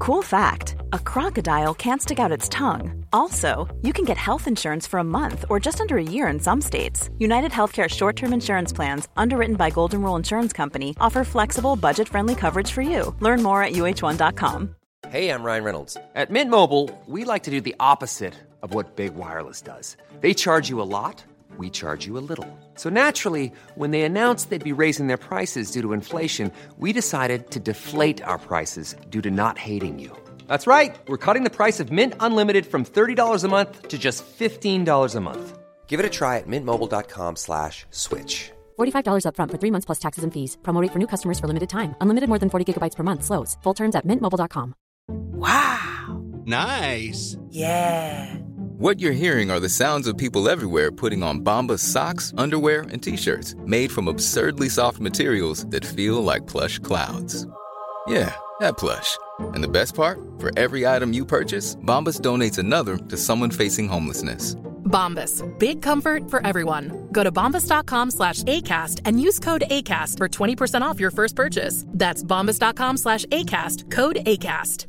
Cool fact, a crocodile can't stick out its tongue. Also, you can get health insurance for a month or just under a year in some states. United Healthcare short-term insurance plans, underwritten by Golden Rule Insurance Company, offer flexible, budget-friendly coverage for you. Learn more at uh1.com. Hey, I'm Ryan Reynolds. At Mint Mobile, we like to do the opposite of what Big Wireless does. They charge you a lot, we charge you a little. So naturally, when they announced they'd be raising their prices due to inflation, we decided to deflate our prices due to not hating you. That's right. We're cutting the price of Mint Unlimited from $30 a month to just $15 a month. Give it a try at mintmobile.com/switch. $45 up front for 3 months plus taxes and fees. Promo rate for new customers for limited time. Unlimited more than 40 gigabytes per month slows. Full terms at mintmobile.com. Wow. Nice. Yeah. What you're hearing are the sounds of people everywhere putting on Bombas socks, underwear, and T-shirts made from absurdly soft materials that feel like plush clouds. Yeah, that plush. And the best part? For every item you purchase, Bombas donates another to someone facing homelessness. Bombas. Big comfort for everyone. Go to bombas.com/ACAST and use code ACAST for 20% off your first purchase. That's bombas.com/ACAST. Code ACAST.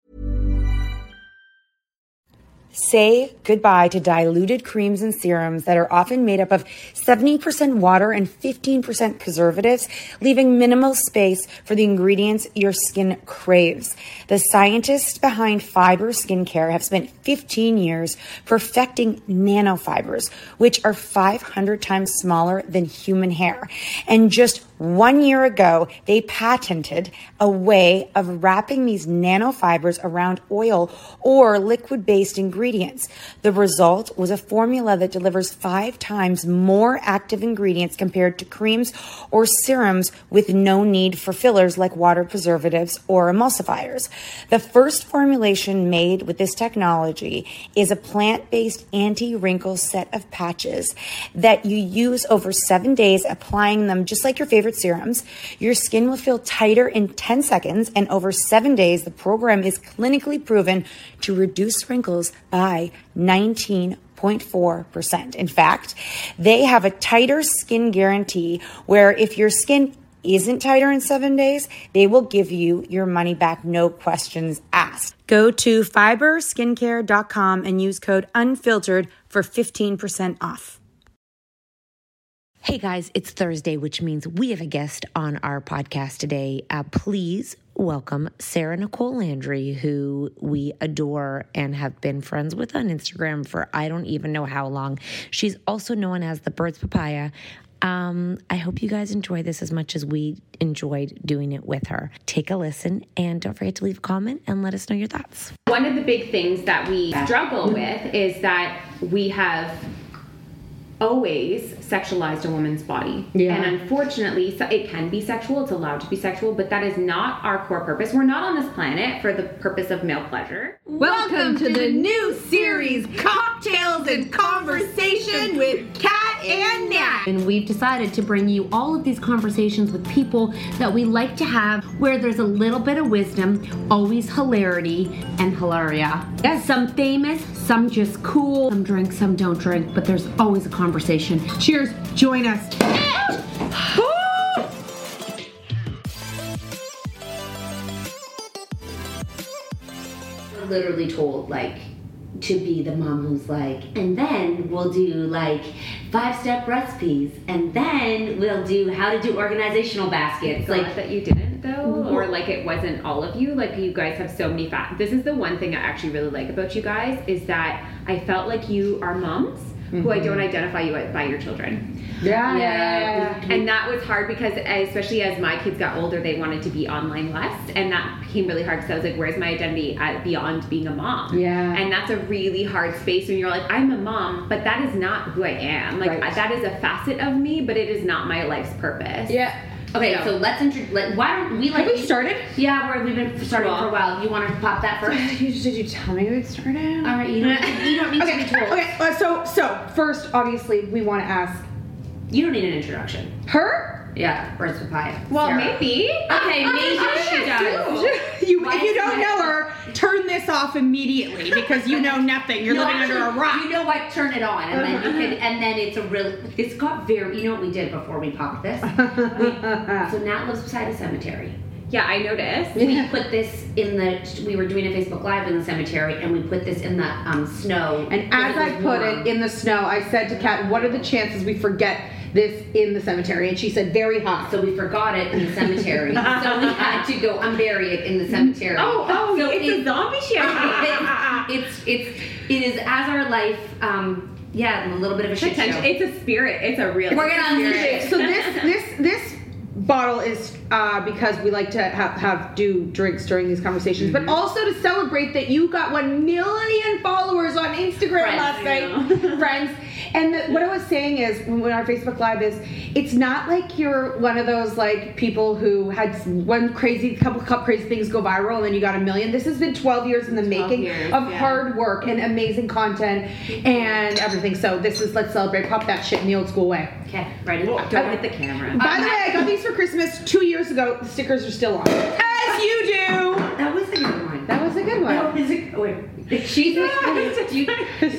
Say goodbye to diluted creams and serums that are often made up of 70% water and 15% preservatives, leaving minimal space for the ingredients your skin craves. The scientists behind Fiber Skincare have spent 15 years perfecting nanofibers, which are 500 times smaller than human hair. And just 1 year ago, they patented a way of wrapping these nanofibers around oil or liquid-based ingredients. The result was a formula that delivers 5 times more active ingredients compared to creams or serums with no need for fillers like water preservatives or emulsifiers. The first formulation made with this technology is a plant-based anti-wrinkle set of patches that you use over 7 days, applying them just like your favorite serums. Your skin will feel tighter in 10 seconds, and over 7 days, the program is clinically proven to reduce wrinkles by 19.4%. In fact, they have a tighter skin guarantee where if your skin isn't tighter in 7 days, they will give you your money back, no questions asked. Go to fiberskincare.com and use code UNFILTERED for 15% off. Hey guys, it's Thursday, which means we have a guest on our podcast today. Please welcome Sarah Nicole Landry, who we adore and have been friends with on Instagram for I don't even know how long. She's also known as the Birds Papaya. I hope you guys enjoy this as much as we enjoyed doing it with her. Take a listen and don't forget to leave a comment and let us know your thoughts. One of the big things that we struggle with is that we have always sexualized a woman's body. Yeah. And unfortunately, so it can be sexual, it's allowed to be sexual, but that is not our core purpose. We're not on this planet for the purpose of male pleasure. Welcome to the new series, Cocktails and Conversation with Kat and Nat. And we've decided to bring you all of these conversations with people that we like to have where there's a little bit of wisdom, always hilarity and hilaria. Yes. Some famous, some just cool, some drink, some don't drink, but there's always a conversation. Cheers, join us. We're literally told, like, to be the mom who's like, and then we'll do like 5-step recipes, and then we'll do how to do organizational baskets. Like that you didn't though, or like it wasn't all of you. Like you guys have so many This is the one thing I actually really like about you guys is that I felt like you are moms who I don't identify you by your children. Yeah. And that was hard because especially as my kids got older, they wanted to be online less, and that became really hard because I was like, where's my identity beyond being a mom? Yeah. And that's a really hard space when you're like, I'm a mom, but that is not who I am. Like that is a facet of me, but it is not my life's purpose. Yeah. Okay, so let's why don't we like... Have we started? Yeah, we've been starting for a while. You want to pop that first? Did you tell me we'd started? All right, you don't need to be told. Okay, so first, obviously, we want to ask... You don't need an introduction. Her? Yeah, Birds Papaya. Well, Sarah. maybe. Okay, maybe she does. If you don't know her, turn this off immediately because you know nothing. You're living under a rock. You know what? Turn it on, and then you can. And then it's a real. It's got very. You know what we did before we popped this? So Nat lives beside a cemetery. Yeah, I noticed. We put this we were doing a Facebook Live in the cemetery, and we put this in the snow. And as I put it in the snow, I said to Kat, what are the chances we forget this in the cemetery? And she said, very high. So we forgot it in the cemetery. So we had to go unbury it in the cemetery. Oh, so it's a zombie champagne. It is as our life, a little bit of a shit show. It's a spirit. It's a real. We're gonna unleash it. So this bottle is because we like to do drinks during these conversations, but also to celebrate that you got 1 million followers on Instagram last night, friends. And what I was saying is, when our Facebook Live is, it's not like you're one of those like people who had couple crazy things go viral and then you got 1 million. This has been 12 years in the making of hard work and amazing content and everything. So let's celebrate. Pop that shit in the old school way. Okay, ready? Don't hit the camera. By the way, I got these for Christmas 2 years ago. The stickers are still on. As you do. That was a good one. That was a good one. That was a good one. She's you take this.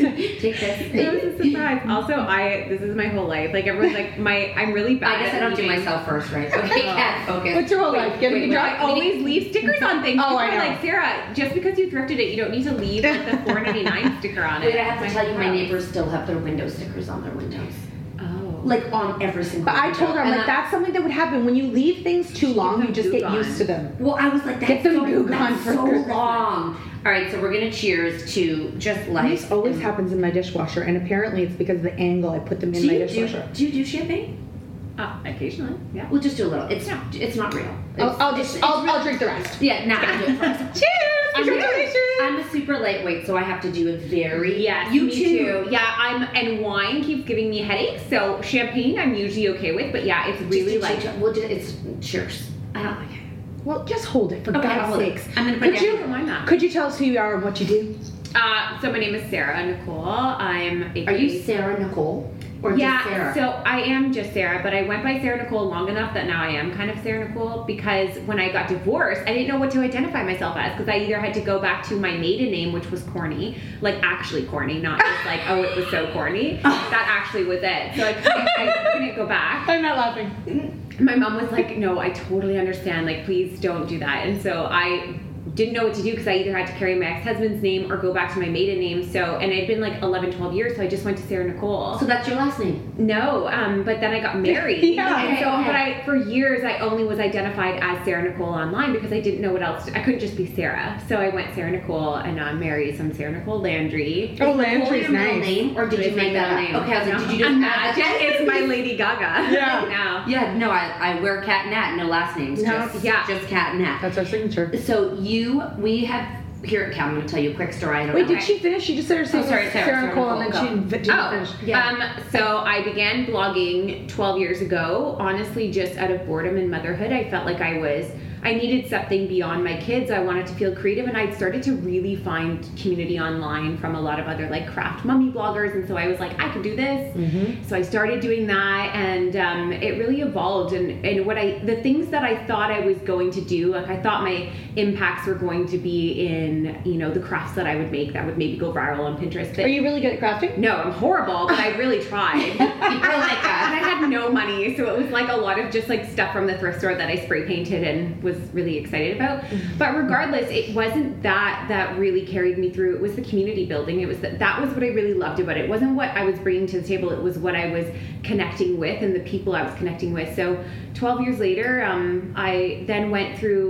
It was a surprise. Also, this is my whole life. Like everyone's like, I'm really bad. I guess I don't do myself first, right? Okay, Kat, focus. What's your whole life? I always leave stickers on things. Oh, People I know. are like, Sarah, just because you thrifted it, you don't need to leave like the $4.99 sticker on it. Wait, I have to tell you, my neighbors still have their window stickers on their windows. Oh. Like on every single But I told her, I'm like, that's something that would happen when you leave things too long. You just get used to them. Well, I was like, Get them Goo Gone that's for so Christmas. long. All right, so we're gonna cheers to just life. This always happens in my dishwasher, and apparently it's because of the angle I put them in my dishwasher. Do you do champagne? Occasionally, yeah. We'll just do a little. It's not real. I'll drink the rest. Yeah, I'll do it first. Cheers! Congratulations! I'm a super lightweight, so I have to do it very. Yes, you me too. Yeah, and wine keeps giving me headaches, so champagne I'm usually okay with, but yeah, it's really it's cheers. I don't like it. Well, just hold it for God's sakes. I'm gonna put Could you tell us who you are and what you do? So my name is Sarah Nicole. Are you Sarah Nicole? Or just Sarah? So I am just Sarah, but I went by Sarah Nicole long enough that now I am kind of Sarah Nicole, because when I got divorced, I didn't know what to identify myself as, because I either had to go back to my maiden name, which was corny, like actually corny, not just like, oh, it was so corny. That actually was it. So I couldn't go back. I'm not laughing. My mom was like, no, I totally understand. Like, please don't do that. And so I didn't know what to do, because I either had to carry my ex-husband's name or go back to my maiden name. So, and it had been like 11, 12 years, so I just went to Sarah Nicole. So that's your last name? No, but then I got married. But for years, I only was identified as Sarah Nicole online, because I didn't know what else I couldn't just be Sarah. So I went Sarah Nicole, and now I'm married, so I'm Sarah Nicole Landry. Oh, Landry's nice. Name, or did you make that name? Okay, I was like, did you just imagine? It's my Lady Gaga. Yeah. Right now. Yeah, no, I wear Cat and Nat, no last names. Just Cat and Nat. That's our signature. So we have here at Cal. I'm going to tell you a quick story. Wait, did she finish? She just said her name was Sarah Nicole, and then she didn't finish. Yeah. So I began blogging 12 years ago, honestly, just out of boredom and motherhood. I felt like I needed something beyond my kids. I wanted to feel creative, and I started to really find community online from a lot of other like craft mummy bloggers, and so I was like, I could do this. Mm-hmm. So I started doing that, and it really evolved. And the things that I thought I was going to do, like I thought my impacts were going to be in, the crafts that I would make that would maybe go viral on Pinterest. But are you really good at crafting? No, I'm horrible, but I really tried. And I had no money, so it was like a lot of just like stuff from the thrift store that I spray painted and was really excited about. But regardless, it wasn't that really carried me through. It was the community building. It was that was what I really loved about it. It wasn't what I was bringing to the table. It was what I was connecting with and the people I was connecting with. So 12 years later, I then went through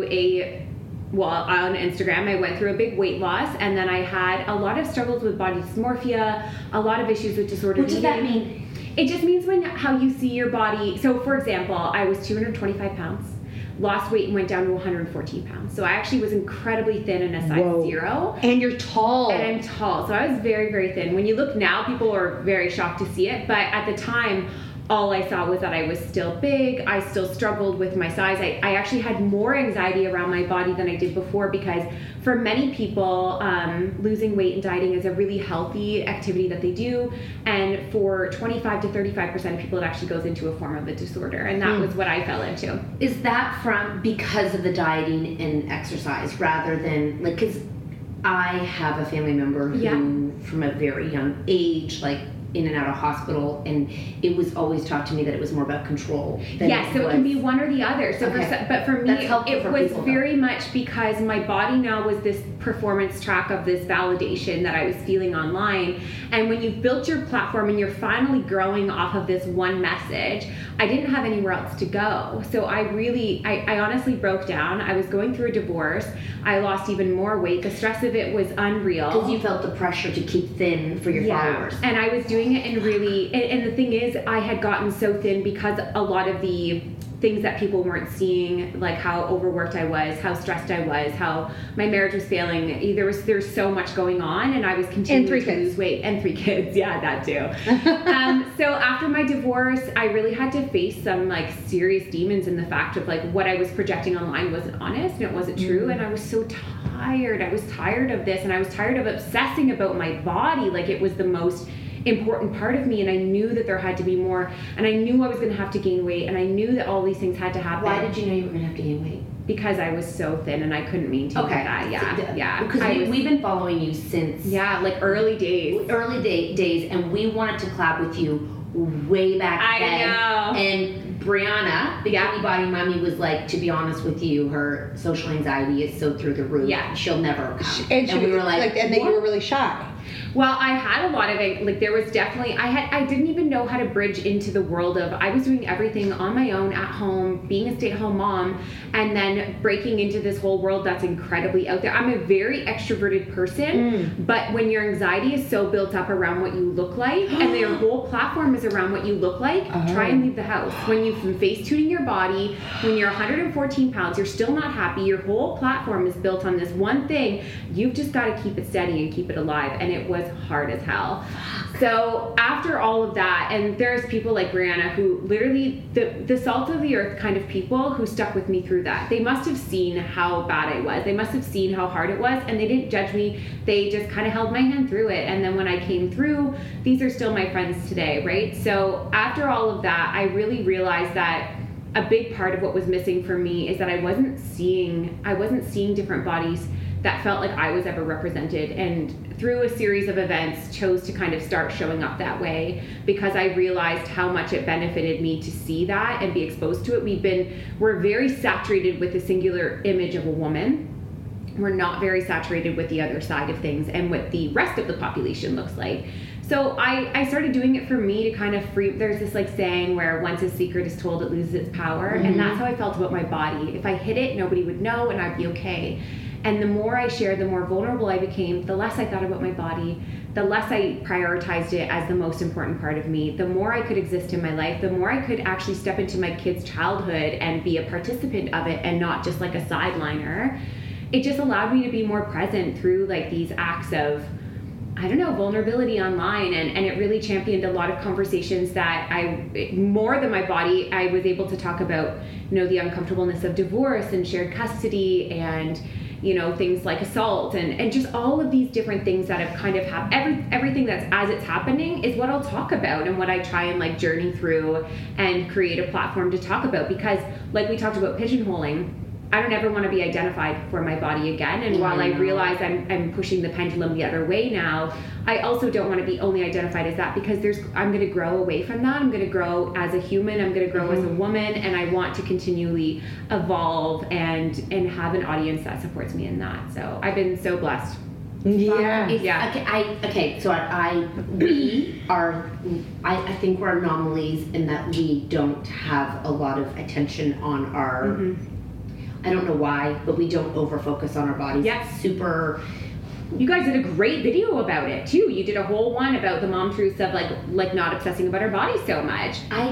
on Instagram, I went through a big weight loss, and then I had a lot of struggles with body dysmorphia, a lot of issues with disordered eating. What does that mean? It just means how you see your body. So for example, I was 225 pounds. Lost weight and went down to 114 pounds. So I actually was incredibly thin in a size 0. And you're tall. And I'm tall. So I was very, very thin. When you look now, people are very shocked to see it. But at the time, all I saw was that I was still big. I still struggled with my size. I actually had more anxiety around my body than I did before, because for many people, losing weight and dieting is a really healthy activity that they do. And for 25 to 35% of people, it actually goes into a form of a disorder. And that was what I fell into. Is that because of the dieting and exercise rather than, because I have a family member who, from a very young age, in and out of hospital, and it was always taught to me that it was more about control. Yes, so it can be one or the other. So but for me, it was very much because my body now was this performance track of this validation that I was feeling online. And when you've built your platform and you're finally growing off of this one message, I didn't have anywhere else to go. So I honestly broke down. I was going through a divorce. I lost even more weight. The stress of it was unreal. Because you felt the pressure to keep thin for your followers. And I was doing it in really, and the thing is, I had gotten so thin because a lot of the things that people weren't seeing, like how overworked I was, how stressed I was, how my marriage was failing. There's so much going on, and I was continuing to lose weight. And 3 kids, yeah, that too. So after my divorce, I really had to face some like serious demons in the fact of like what I was projecting online wasn't honest and it wasn't true, and I was so tired. I was tired of this, and I was tired of obsessing about my body like it was the most important part of me, and I knew that there had to be more, and I knew I was going to have to gain weight, and I knew that all these things had to happen. Why did you know you were going to have to gain weight? Because I was so thin and I couldn't maintain that. Yeah. Because we've been following you since like early days, and we wanted to collab with you way back then. I know. And Brianna, the Bikini Body Mummy, was like, to be honest with you, her social anxiety is so through the roof. Yeah, she'll never come. And we were like, and then you were really shy. Well, I had a lot of it. Like, there was definitely, I didn't even know how to bridge into the world of, I was doing everything on my own at home, being a stay-at-home mom, and then breaking into this whole world that's incredibly out there. I'm a very extroverted person, but when your anxiety is so built up around what you look like, and your whole platform is around what you look like, try and leave the house. When you've been face-tuning your body, when you're 114 pounds, you're still not happy, your whole platform is built on this one thing, you've just got to keep it steady and keep it alive, and it was hard as hell. So after all of that, and there's people like Brianna who literally, the salt of the earth kind of people who stuck with me through that. They must have seen how bad I was. They must have seen how hard it was, and they didn't judge me. They just kind of held my hand through it. And then when I came through, these are still my friends today, right? So after all of that, I really realized that a big part of what was missing for me is that I wasn't seeing different bodies that felt like I was ever represented, and through a series of events chose to kind of start showing up that way because I realized how much it benefited me to see that and be exposed to it. We're very saturated with the singular image of a woman. We're not very saturated with the other side of things and what the rest of the population looks like. So I started doing it for me to kind of free. There's this like saying where once a secret is told, it loses its power. And that's how I felt about my body. If I hid it, nobody would know and I'd be okay. And the more I shared, the more vulnerable I became, the less I thought about my body, the less I prioritized it as the most important part of me, the more I could exist in my life, the more I could actually step into my kids' childhood and be a participant of it and not just like a sideliner. It just allowed me to be more present through like these acts of, I don't know, vulnerability online, and it really championed a lot of conversations that more than my body, I was able to talk about, the uncomfortableness of divorce and shared custody and, things like assault and just all of these different things that have kind of everything that's as it's happening is what I'll talk about and what I try and like journey through and create a platform to talk about, because like we talked about pigeonholing, I don't ever want to be identified for my body again. And while I realize I'm pushing the pendulum the other way now, I also don't want to be only identified as that, because I'm going to grow away from that. I'm going to grow as a human. I'm going to grow as a woman, and I want to continually evolve and have an audience that supports me in that. So I've been so blessed. Yeah. So I think we're anomalies in that we don't have a lot of attention on our. I don't know why, but we don't over-focus on our bodies. Yes. Super. You guys did a great video about it too. You did a whole one about the mom truths of like not obsessing about our bodies so much. I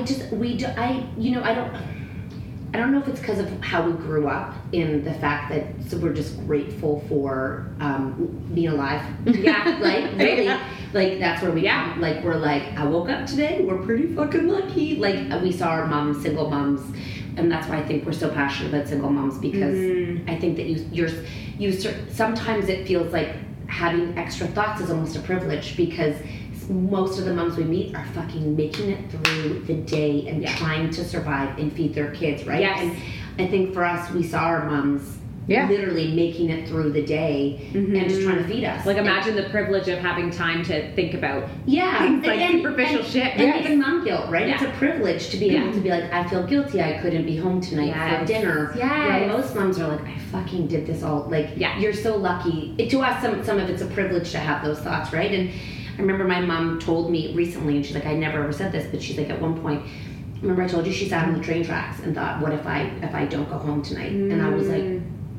don't know if it's because of how we grew up in the fact that we're just grateful for being alive. Yeah, like really, like that's where we come. Like we're like, I woke up today. We're pretty fucking lucky. Like we saw our moms, single moms. And that's why I think we're so passionate about single moms, because I think that you sometimes it feels like having extra thoughts is almost a privilege, because most of the moms we meet are fucking making it through the day and trying to survive and feed their kids, right? Yes. And I think for us, we saw our moms literally making it through the day and just trying to feed us. Like imagine the privilege of having time to think about things like superficial shit. And even mom guilt, right? It's a privilege to be able to be like, I feel guilty I couldn't be home tonight for dinner. Where most moms are like, I fucking did this all. Like, you're so lucky. To us, some of it's a privilege to have those thoughts, right? And I remember my mom told me recently, and she's like, I never ever said this, but she's like, at one point, remember I told you she sat on the train tracks and thought, what if I don't go home tonight? And I was like,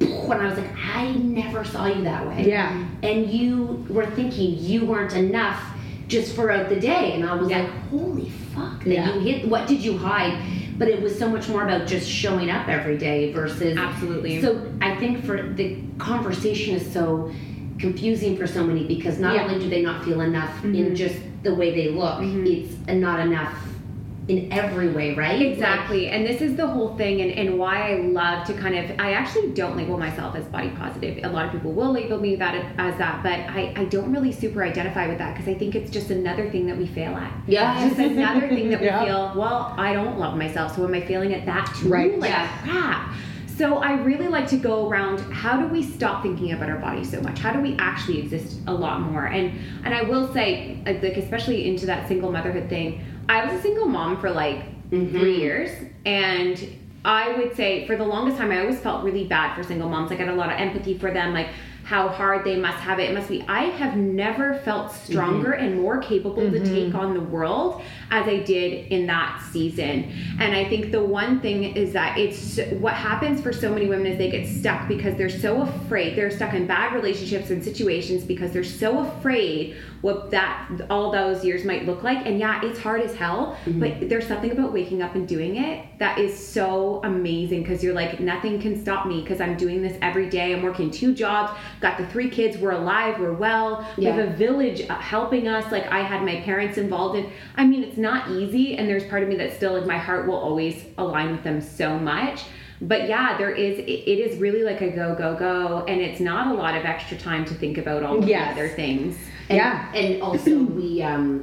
I never saw you that way. Yeah. And you were thinking you weren't enough just throughout the day. And I was like, holy fuck. That you hit, what did you hide? But it was so much more about just showing up every day versus. Absolutely. So I think for the conversation is so confusing for so many because not only do they not feel enough in just the way they look, it's not enough in every way, right? Exactly. And this is the whole thing and why I love to kind of, I actually don't label myself as body positive. A lot of people will label me as that, but I don't really super identify with that because I think it's just another thing that we fail at. Yeah. It's just another thing that we feel, well, I don't love myself, so am I failing at that too? Right. Like, crap. So I really like to go around, how do we stop thinking about our body so much? How do we actually exist a lot more? And I will say, like especially into that single motherhood thing, I was a single mom for like 3 years, and I would say for the longest time I always felt really bad for single moms. I got a lot of empathy for them, like how hard they must have it. It must be. I have never felt stronger and more capable to take on the world as I did in that season. And I think the one thing is that it's what happens for so many women is they get stuck because they're so afraid. They're stuck in bad relationships and situations because they're so afraid what that all those years might look like. And yeah, it's hard as hell, but there's something about waking up and doing it that is so amazing because you're like, nothing can stop me because I'm doing this every day. I'm working 2 jobs, got the 3 kids, we're alive, we're well, we have a village helping us. Like I had my parents involved in, I mean, it's not easy, and there's part of me that still, like, my heart will always align with them so much. But yeah, it is really like a go, and it's not a lot of extra time to think about all of the other things. And also we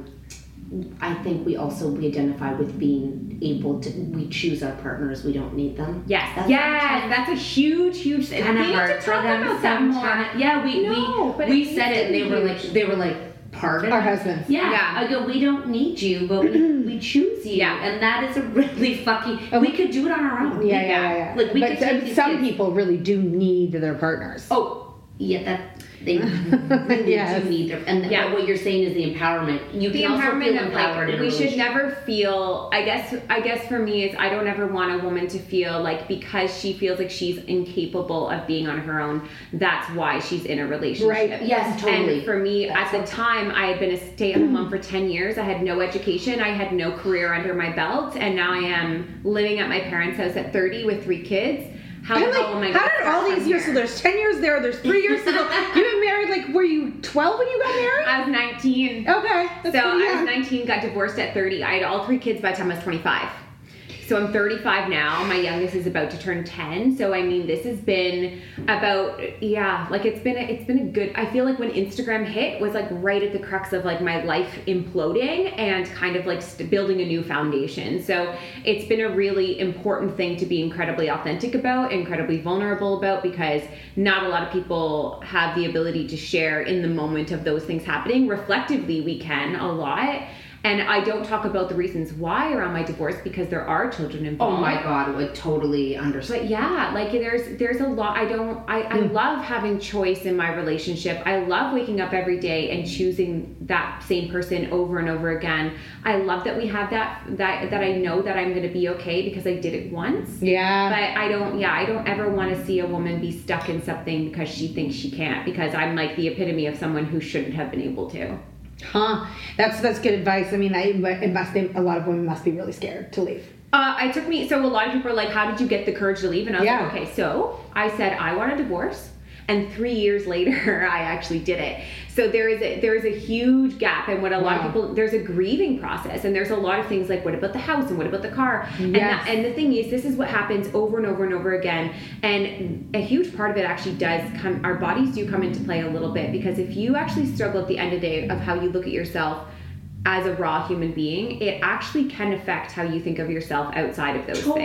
I think we identify with being able to, we choose our partners, we don't need them. That's a huge thing. Kind of hard for them sometimes. Yeah, we said it, and they were like part of our husbands. I go, we don't need you, but we choose you, and that is a really fucking. We could do it on our own. Like but some people really do need their partners. They really do need their, and but what you're saying is the empowerment. You can also feel empowered. Like, we should never feel. I guess for me, is I don't ever want a woman to feel like because she feels like she's incapable of being on her own, that's why she's in a relationship. Right? Yes, totally. And for me, at the time, I had been a stay-at-home mom for 10 years. I had no education. I had no career under my belt, and now I am living at my parents' house at 30 with 3 kids. How did all these years? So there's 10 years there. There's 3 years to go. You've been married. Like, were you 12 when you got married? I was 19. Okay. I was 19. Got divorced at 30. I had all 3 kids by the time I was 25. So I'm 35 now. My youngest is about to turn 10. So I mean, this has been about it's been a good. I feel like when Instagram hit was like right at the crux of like my life imploding and kind of like building a new foundation. So it's been a really important thing to be incredibly authentic about, incredibly vulnerable about, because not a lot of people have the ability to share in the moment of those things happening. Reflectively, we can a lot. And I don't talk about the reasons why around my divorce because there are children involved. Oh my God, I would totally understand. But yeah, like there's a lot. I love having choice in my relationship. I love waking up every day and choosing that same person over and over again. I love that we have that I know that I'm going to be okay because I did it once. Yeah. But I don't ever want to see a woman be stuck in something because she thinks she can't, because I'm like the epitome of someone who shouldn't have been able to. That's good advice. I mean, a lot of women must be really scared to leave. So a lot of people are like, how did you get the courage to leave? And I was like, okay, so I said I want a divorce, and 3 years later I actually did it. So there is a huge gap, and what a lot of people, there's a grieving process, and there's a lot of things like, what about the house and what about the car? And the thing is, this is what happens over and over and over again, and a huge part of it actually does come, our bodies do come into play a little bit, because if you actually struggle at the end of the day of how you look at yourself as a raw human being, it actually can affect how you think of yourself outside of those things.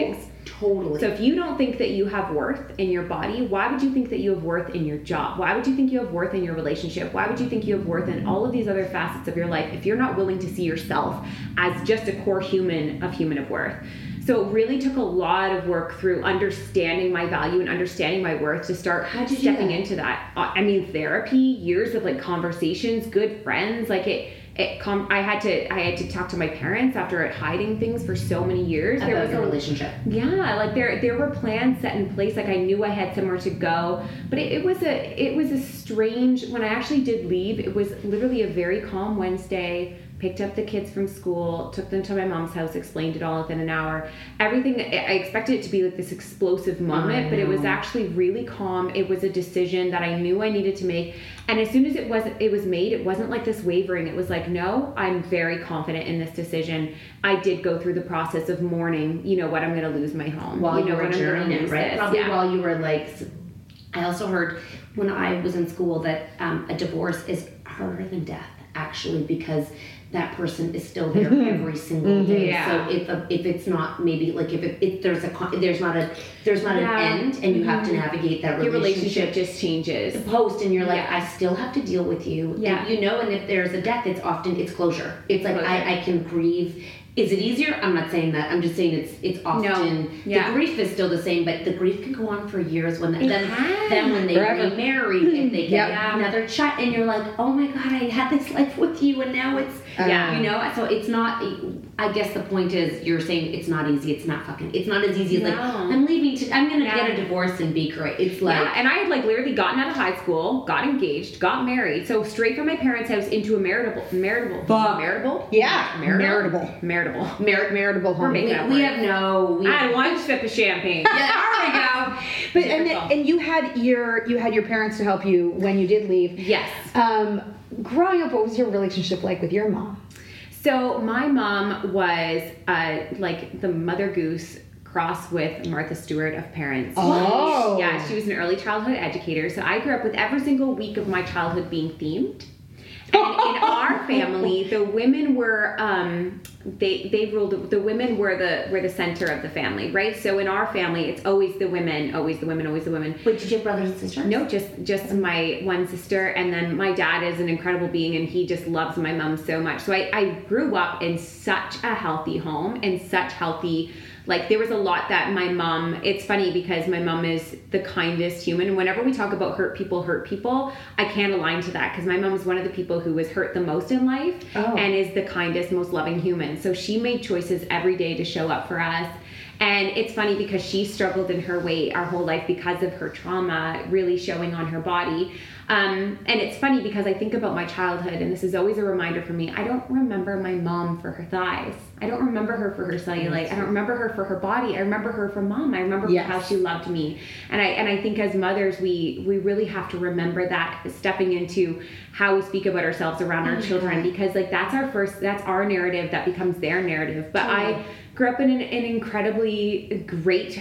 Totally. So if you don't think that you have worth in your body, why would you think that you have worth in your job? Why would you think you have worth in your relationship? Why would you think you have worth in all of these other facets of your life if you're not willing to see yourself as just a core human of worth? So it really took a lot of work through understanding my value and understanding my worth to start stepping into that. I mean, therapy, years of like conversations, good friends, like I had to talk to my parents after hiding things for so many years. There was a relationship. Yeah, like there were plans set in place. Like I knew I had somewhere to go, but it was a strange. When I actually did leave, it was literally a very calm Wednesday. Picked up the kids from school, took them to my mom's house, explained it all within an hour. Everything, I expected it to be like this explosive moment, but it was actually really calm. It was a decision that I knew I needed to make. And as soon as it was made, it wasn't like this wavering. It was like, no, I'm very confident in this decision. I did go through the process of mourning, you know what, I'm going to lose my home. While you were when journeying it, right? This. Probably while you were like, I also heard when I was in school that a divorce is harder than death, actually, because that person is still there every single day. So if it's not, maybe like if there's not an end, and you have to navigate that relationship. Your relationship just changes. The post, and you're like, I still have to deal with you. Yeah. And, and if there's a death, it's closure. It's like I can grieve. Is it easier? I'm not saying that. I'm just saying it's often the grief is still the same, but the grief can go on for years. Then when they remarry, if they get another child, and you're like, oh my God, I had this life with you, and now it's So it's not. I guess the point is, you're saying it's not easy. It's not as easy as like, I'm leaving. I'm gonna get a divorce and be great. It's like, and I had like literally gotten out of high school, got engaged, got married, so straight from my parents' house into a maritable home. We have no. I had one sip of champagne. There we go. But and you had your parents to help you when you did leave. Yes. Growing up, what was your relationship like with your mom? So my mom was like the Mother Goose cross with Martha Stewart of parents. Oh. Yeah, she was an early childhood educator. So I grew up with every single week of my childhood being themed. And in our family, the women were they ruled. The women were the center of the family, right? So in our family, it's always the women, always the women, always the women. Wait, did you have brothers and sisters? No, just my one sister, and then my dad is an incredible being, and he just loves my mom so much. So I grew up in such a healthy home and such healthy. Like, there was a lot that my mom, it's funny because my mom is the kindest human. Whenever we talk about hurt people, I can't align to that because my mom is one of the people who was hurt the most in life and is the kindest, most loving human. So she made choices every day to show up for us. And it's funny because she struggled in her weight our whole life because of her trauma really showing on her body. And it's funny because I think about my childhood, and this is always a reminder for me. I don't remember my mom for her thighs. I don't remember her for her cellulite. I don't remember her for her body. I remember her for mom. I remember how she loved me. And I think as mothers, we really have to remember that, stepping into how we speak about ourselves around our children, because like that's our narrative that becomes their narrative. But I grew up in an incredibly great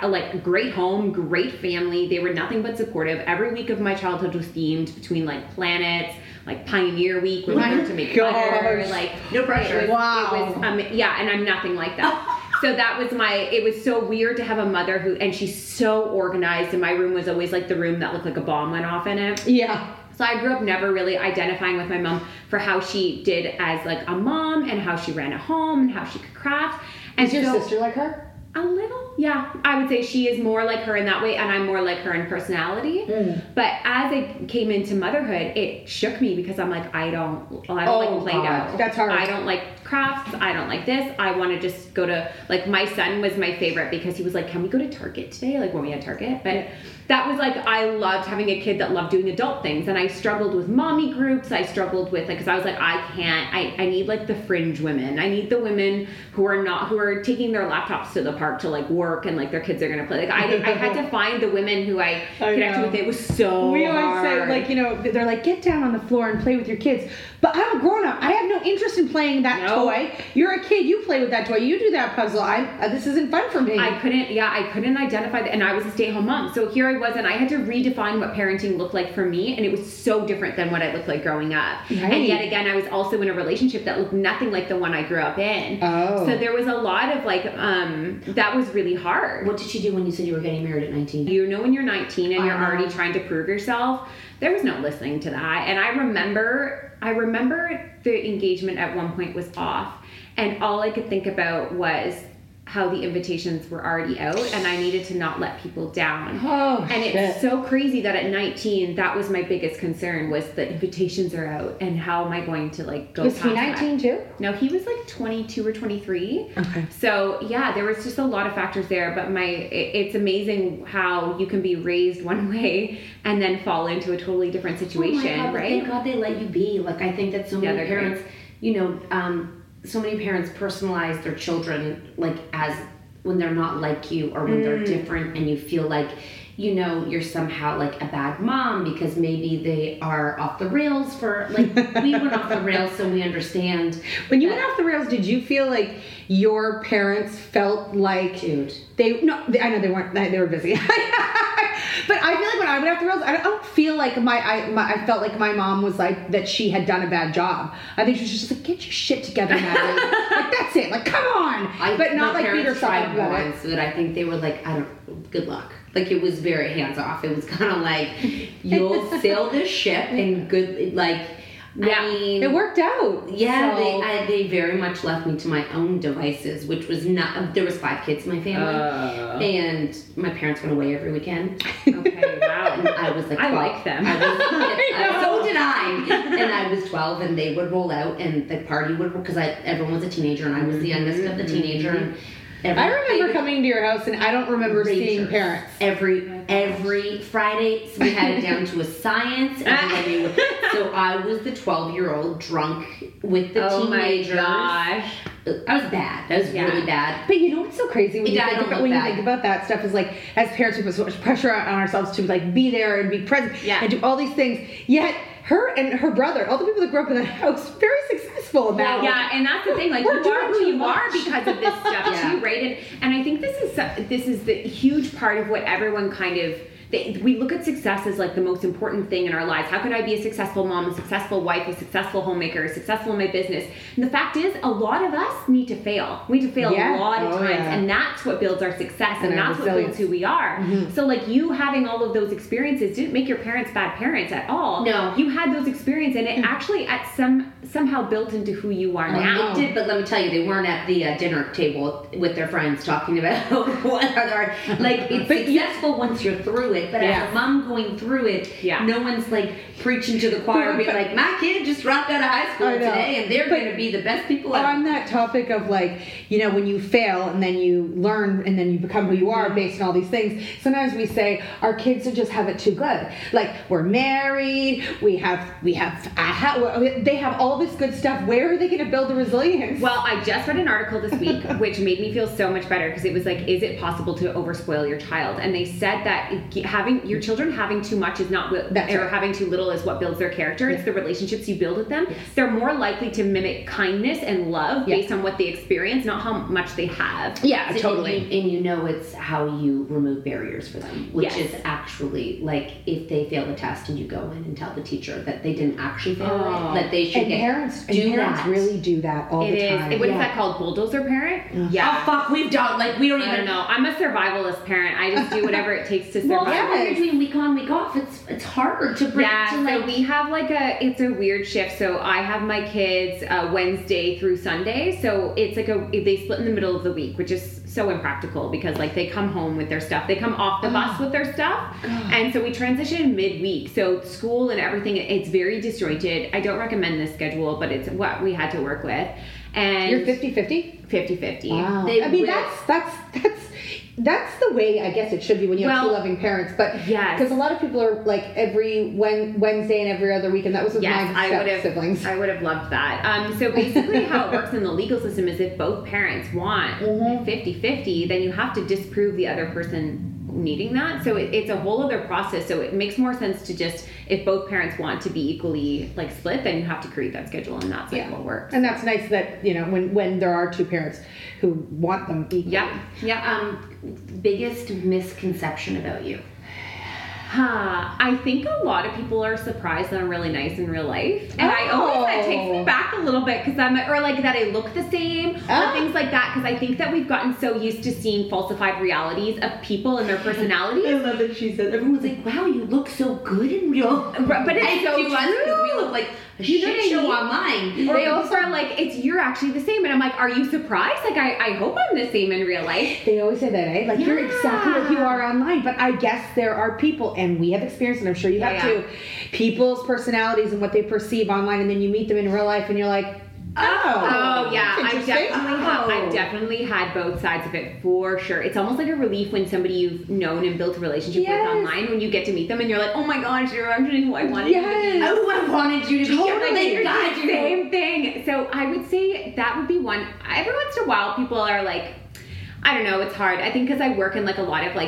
home, great family. They were nothing but supportive. Every week of my childhood was themed between like planets, like Pioneer Week, where we learned to make butter, like no pressure. It was and I'm nothing like that. So that was it was so weird to have a mother and she's so organized, and my room was always like the room that looked like a bomb went off in it. Yeah. So I grew up never really identifying with my mom for how she did as like a mom and how she ran a home and how she could craft. And is your sister like her? A little, yeah. I would say she is more like her in that way, and I'm more like her in personality. But as I came into motherhood, it shook me because I'm like, I don't like Play-Doh. That's hard. I don't like crafts. I don't like this. I want to just go to, like, my son was my favorite because he was like, can we go to Target today? Like when we had Target. But that was like, I loved having a kid that loved doing adult things. And I struggled with mommy groups. I struggled with because I was like, I need like the fringe women. I need the women who are taking their laptops to the park to like work, and like their kids are going to play. Like I had to find the women who I connected with. It was so We always say, like, they're like, get down on the floor and play with your kids. But I'm a grown up. I have no interest in playing that toy. You're a kid. You play with that toy. You do that puzzle. This isn't fun for me. I couldn't identify that. And I was a stay-at-home mom. So here I was, and I had to redefine what parenting looked like for me. And it was so different than what I looked like growing up. Right. And yet again, I was also in a relationship that looked nothing like the one I grew up in. Oh. So there was a lot of that was really hard. What did you do when you said you were getting married at 19? You know when you're 19 and you're already trying to prove yourself, there was no listening to that. And I remember the engagement at one point was off, and all I could think about was how the invitations were already out, and I needed to not let people down. It's so crazy that at 19, that was my biggest concern, was the invitations are out, and how am I going to go Was he 19 too? No, he was 22 or 23. Okay. So yeah, there was just a lot of factors there, but it's amazing how you can be raised one way and then fall into a totally different situation, God, right? Thank God they let you be. I think that so many parents, so many parents personalize their children as when they're not like you, or when they're different, and you feel like you're somehow a bad mom because maybe they are off the rails for we went off the rails, so we understand. When you went off the rails, did you feel like your parents felt like I know they weren't, they were busy. But I feel like when I went off the rails, I don't feel like I felt like my mom was that she had done a bad job. I think she was just get your shit together, Natalie. That's it. Come on. But not beat herself up about it. So that I think they were good luck. It was very hands off. It was kind of you'll sail this ship and good, I mean, it worked out. Yeah, so. They very much left me to my own devices, which was not. There was 5 kids in my family, and my parents went away every weekend. Okay, wow. And I was 12. I like them. So did I. And I was 12, and they would roll out, and the party would, because everyone was a teenager, and I was the youngest of the teenager. And I remember coming to your house, and I don't remember seeing parents. Every Friday, so we had it down to a science. So I was the 12-year-old drunk with the teenagers. Oh my gosh. I was bad. That was really bad. But you know what's so crazy when you think about that stuff is as parents we put so much pressure on ourselves to be there and be present and do all these things. Yet her and her brother, all the people that grew up in that house, very successful now. Yeah, and that's the thing. You are who you are because of this stuff too, right? And I think this is the huge part of what everyone kind of. We look at success as the most important thing in our lives. How could I be a successful mom, a successful wife, a successful homemaker, successful in my business? And the fact is, a lot of us need to fail. We need to fail a lot of times, and that's what builds our success, and that's what builds who we are. Mm-hmm. So you having all of those experiences didn't make your parents bad parents at all. No. You had those experiences, and it actually somehow built into who you are now. It did, but let me tell you, they weren't at the dinner table with their friends talking about what other, it's successful once you're through it. But as a mom going through it, no one's preaching to the choir, being my kid just dropped out of high school today, and they're going to be the best people ever. On that topic of when you fail and then you learn and then you become who you are based on all these things, sometimes we say our kids just have it too good. We're married, they have all this good stuff. Where are they going to build the resilience? Well, I just read an article this week which made me feel so much better, because it was is it possible to overspoil your child? And they said that having your children having too much is not having too little is what builds their character. It's the relationships you build with them. Yes. They're more likely to mimic kindness and love based on what they experience, not how much they have. Yeah, totally. And it's how you remove barriers for them, which is actually if they fail the test and you go in and tell the teacher that they didn't actually fail it, that they should parents really do that all the time. What is that called? Bulldozer parent? Yeah. Oh fuck, we've done we don't even. I don't know. I'm a survivalist parent. I just do whatever it takes to survive. Well, when you're doing week on, week off, it's hard to bring. Yeah, so we have it's a weird shift. So I have my kids Wednesday through Sunday. So it's they split in the middle of the week, which is so impractical because they come home with their stuff. They come off the bus with their stuff. And so we transition midweek. So school and everything, it's very disjointed. I don't recommend this schedule, but it's what we had to work with. And you're 50-50? 50-50. Wow. That's the way I guess it should be when you have two loving parents. But because a lot of people are every Wednesday and every other week, and that was with my siblings. I would have loved that. So basically how it works in the legal system is if both parents want 50-50, then you have to disprove the other person needing that. So it's a whole other process. So it makes more sense to just, if both parents want to be equally like split, then you have to create that schedule, and that's like what works. And that's nice that, you know, when there are two parents who want them equally. Yeah. Biggest misconception about you? I think a lot of people are surprised that I'm really nice in real life, and that takes me back a little bit because or like that I look the same or things like that, because I think that we've gotten so used to seeing falsified realities of people and their personalities. I love that she said, everyone's like, wow, you look so good in real. But it's so true. Because we look like a shit show online. They also are like, you're actually the same, and I'm like, are you surprised? Like I hope I'm the same in real life. They always say that, eh? Like you're exactly like you are online, but I guess there are people, and we have experienced, and I'm sure you have too, people's personalities and what they perceive online, and then you meet them in real life and you're like, I definitely had both sides of it for sure. It's almost like a relief when somebody you've known and built a relationship with online, when you get to meet them and you're like, oh my gosh, you're actually who I wanted you to be. I wanted you to be. Totally, like, same thing. So I would say that would be one. Every once in a while, people are like, I don't know, it's hard. I think because I work in like a lot of like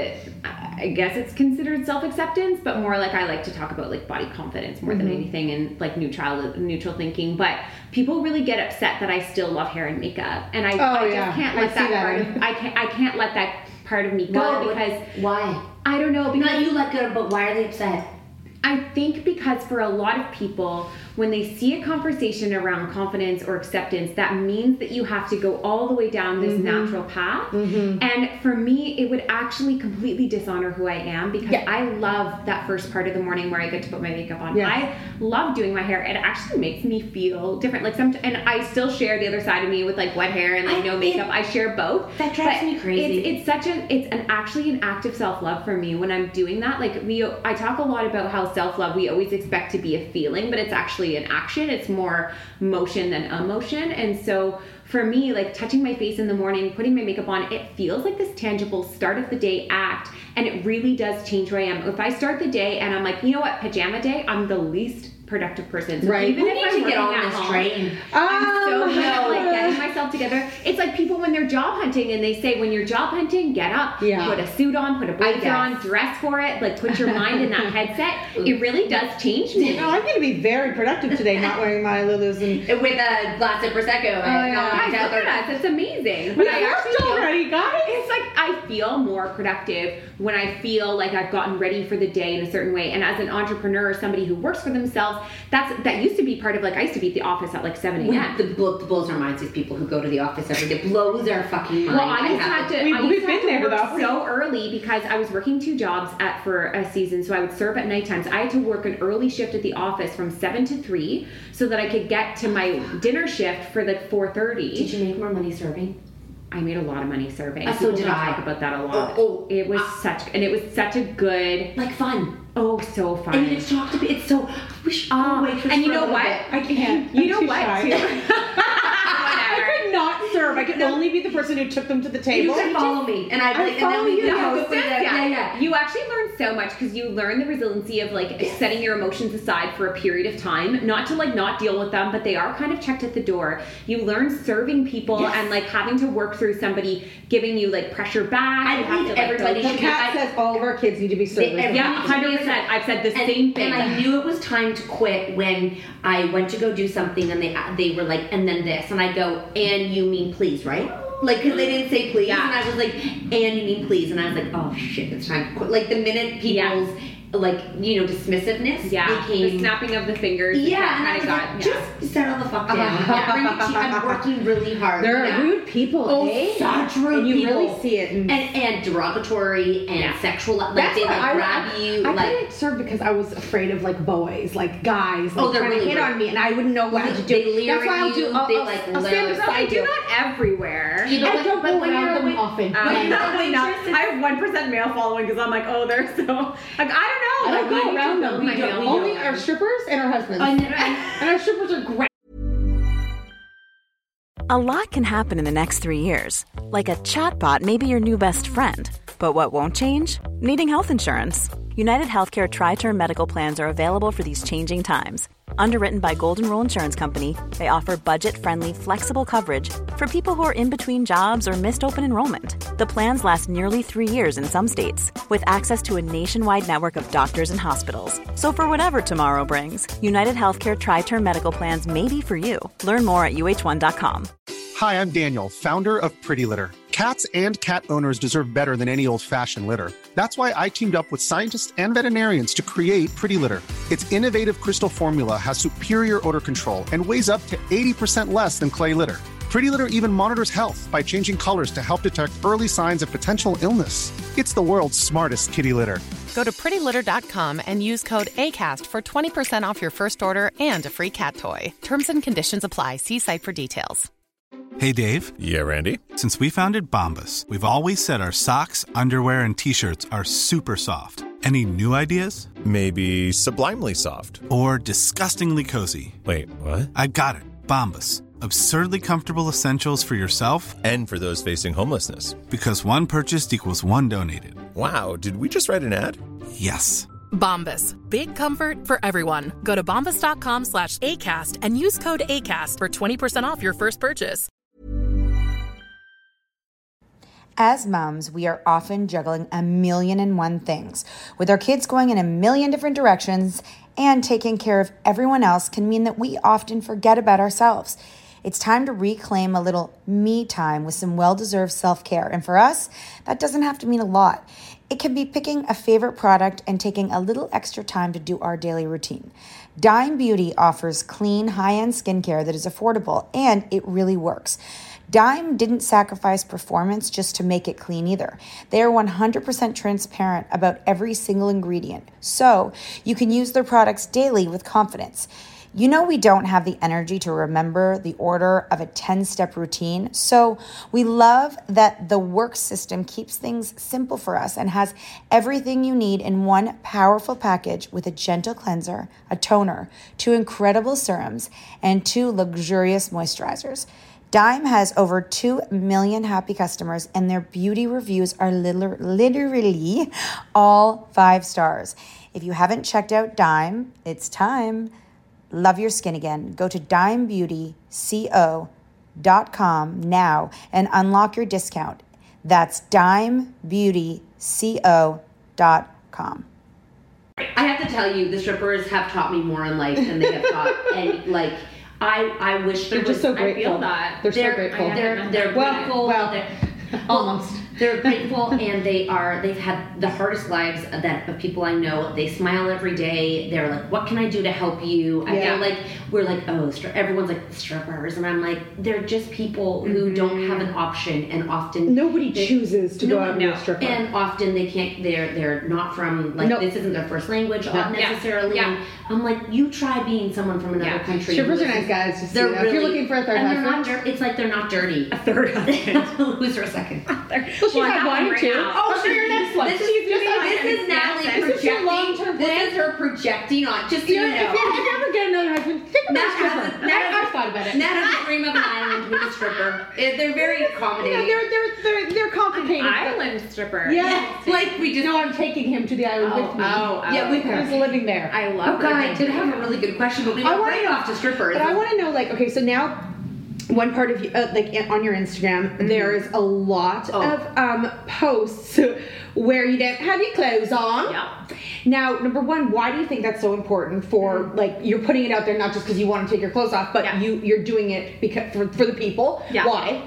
I guess it's considered self-acceptance, but more like I like to talk about like body confidence more than anything, and like neutral thinking. But people really get upset that I still love hair and makeup, and I just can't let that part of I can't let that part of me go because why? I don't know. Because not you let go, but why are they upset? I think because for a lot of people, when they see a conversation around confidence or acceptance, that means that you have to go all the way down this natural path. And for me, it would actually completely dishonor who I am, because I love that first part of the morning where I get to put my makeup on. I love doing my hair. It actually makes me feel different. Like and I still share the other side of me with like wet hair and like no makeup. I share both. That drives me crazy. It's actually an act of self-love for me when I'm doing that. Like I talk a lot about how self-love, we always expect to be a feeling, but it's actually an action. It's more motion than emotion. And so for me, like touching my face in the morning, putting my makeup on, it feels like this tangible start of the day act, and it really does change who I am. If I start the day and I'm like, you know what, pajama day, I'm the least productive person. So even if I'm get on at this home, train. I'm so good at like getting myself together. It's like people when they're job hunting, and they say when you're job hunting, get up, put a suit on, put a blazer on, dress for it, like put your mind in that headset. It really does change me. You know, I'm going to be very productive today, not wearing my Lulus and with a glass of prosecco. Guys, look at us. It's amazing. But I actually already, guys. It's like I feel more productive when I feel like I've gotten ready for the day in a certain way. And as an entrepreneur, somebody who works for themselves, that used to be part of like I used to be at the office at like 7 a.m. The blows our minds, these people who go to the office every day. Blows our fucking mind. Well, I used to have to work though. so early because I was working 2 jobs for a season, so I would serve at night times. I had to work an early shift at the office from 7 to 3 so that I could get to my dinner shift for like 4:30. Did you make more money serving? I made a lot of money serving. So did I. Talk about that a lot. It was such a good, like fun. Oh, so fun. And you get to talk to people. It's so. We should go waitress. And you know for a what? bit. I can't. You know what? Too? I could not serve. I could only be the person who took them to the table. You can follow me, and I follow you. Yeah. You actually learn so much because you learn the resiliency of like setting your emotions aside for a period of time, not to like not deal with them, but they are kind of checked at the door. You learn serving people and like having to work through somebody giving you like pressure back. I believe everybody should. Kat says all of our kids need to be served. Yeah, 100%. I've said the same thing. And I knew it was time to quit when I went to go do something, and they were like, and then this, and I go, and you mean please, right? Like, because they didn't say please, and I was like, and you mean please, and I was like, oh shit, it's time to quit. Like the minute people's like, you know, dismissiveness became the snapping of the fingers. Yeah, and I was like, just settle the fuck down. I'm working really hard. There are rude people, such rude and you people. really see it. And derogatory and sexual. Like that's they like grab you. I couldn't serve because I was afraid of like boys, like guys, like they're trying really to hit on me, and I wouldn't know what to do. That's why I'll do. I'll stand beside I do that everywhere. You know, I don't go around them often. Probably not. I have 1% male following because I'm like, oh, they're so like I don't know. I don't go around them. We don't. Only our strippers and our husbands. And our strippers are great. A lot can happen in the next 3 years. Like a chatbot may be your new best friend. But what won't change? Needing health insurance. United Healthcare Tri-Term Medical Plans are available for these changing times. Underwritten by Golden Rule Insurance Company, they offer budget-friendly, flexible coverage for people who are in between jobs or missed open enrollment. The plans last nearly 3 years in some states, with access to a nationwide network of doctors and hospitals. So for whatever tomorrow brings, United Healthcare Tri-Term Medical Plans may be for you. Learn more at uh1.com. Hi, I'm Daniel, founder of Pretty Litter. Cats and cat owners deserve better than any old-fashioned litter. That's why I teamed up with scientists and veterinarians to create Pretty Litter. Its innovative crystal formula has superior odor control and weighs up to 80% less than clay litter. Pretty Litter even monitors health by changing colors to help detect early signs of potential illness. It's the world's smartest kitty litter. Go to prettylitter.com and use code ACAST for 20% off your first order and a free cat toy. Terms and conditions apply. See site for details. Hey, Dave. Yeah, Randy. Since we founded Bombas, we've always said our socks, underwear, and T-shirts are super soft. Any new ideas? Maybe sublimely soft. Or disgustingly cozy. Wait, what? I got it. Bombas. Absurdly comfortable essentials for yourself and for those facing homelessness. Because one purchased equals one donated. Wow, did we just write an ad? Yes. Bombas. Big comfort for everyone. Go to bombas.com/ACAST and use code ACAST for 20% off your first purchase. As moms, we are often juggling a million and one things. With our kids going in a million different directions, and taking care of everyone else can mean that we often forget about ourselves. It's time to reclaim a little me time with some well-deserved self-care. And for us, that doesn't have to mean a lot. It can be picking a favorite product and taking a little extra time to do our daily routine. Dime Beauty offers clean, high-end skincare that is affordable, and it really works. Dime didn't sacrifice performance just to make it clean either. They are 100% transparent about every single ingredient, so you can use their products daily with confidence. You know we don't have the energy to remember the order of a 10-step routine, so we love that the work system keeps things simple for us and has everything you need in one powerful package with a gentle cleanser, a toner, 2 incredible serums, and 2 luxurious moisturizers. Dime has over 2 million happy customers, and their beauty reviews are literally all 5 stars. If you haven't checked out Dime, it's time. Love your skin again. Go to dimebeautyco.com now and unlock your discount. That's dimebeautyco.com. I have to tell you, the strippers have taught me more in life than they have taught, and like, I wish they're just so grateful. I feel that they're so grateful. They're grateful. Almost. They're grateful, and they've had the hardest lives of people I know. They smile every day. They're like, what can I do to help you? I feel like we're like, oh, everyone's like strippers, and I'm like, they're just people who don't have an option, and often nobody chooses to go out and be a stripper, and often they can't. They're not from this isn't their first language necessarily. Yeah. I'm like, you try being someone from another country. Strippers are nice guys. Just they're really, if you're looking for a third husband, it's like they're not dirty. A third husband. Lose for a second. Well, she had one or 2. Oh, for your next one. This is Natalie projecting. This is your long-term plan. This is her projecting on. Just so you know. If you ever get another husband, think about a stripper. I've thought about it. Nat has a dream of an island with a stripper. They're very accommodating. Yeah, they're complicated. An island stripper. Yeah, like we just. No, I'm taking him to the island with me. Yeah, who's living there. I love it. I did have a really good question, but we went right off to strippers. But I want to know, like, okay, so now. One part of you, like on your Instagram, there is a lot of posts where you don't have your clothes on. Yeah. Now, number one, why do you think that's so important for, like, you're putting it out there not just because you want to take your clothes off, but you're doing it because for the people? Yeah. Why?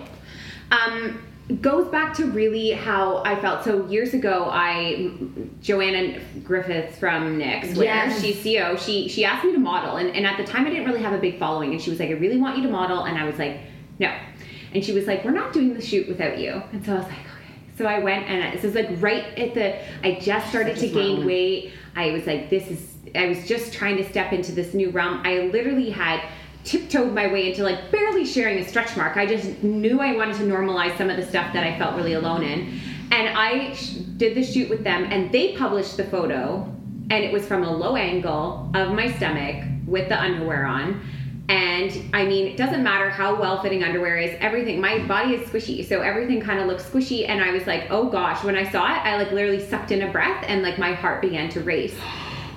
Goes back to really how I felt. So years ago, Joanna Griffiths from NYX, where she's CEO, she asked me to model, and at the time I didn't really have a big following, and she was like, I really want you to model, and I was like, no. And she was like, we're not doing the shoot without you. And so I was like, okay. So I went, and this is like right at I just started to gain weight. I was like, I was just trying to step into this new realm. I literally had tiptoed my way into like barely sharing a stretch mark. I just knew I wanted to normalize some of the stuff that I felt really alone in. And I did the shoot with them, and they published the photo, and it was from a low angle of my stomach with the underwear on. And I mean, it doesn't matter how well-fitting underwear is, everything, my body is squishy, so everything kind of looks squishy. And I was like, oh gosh, when I saw it, I like literally sucked in a breath, and like my heart began to race.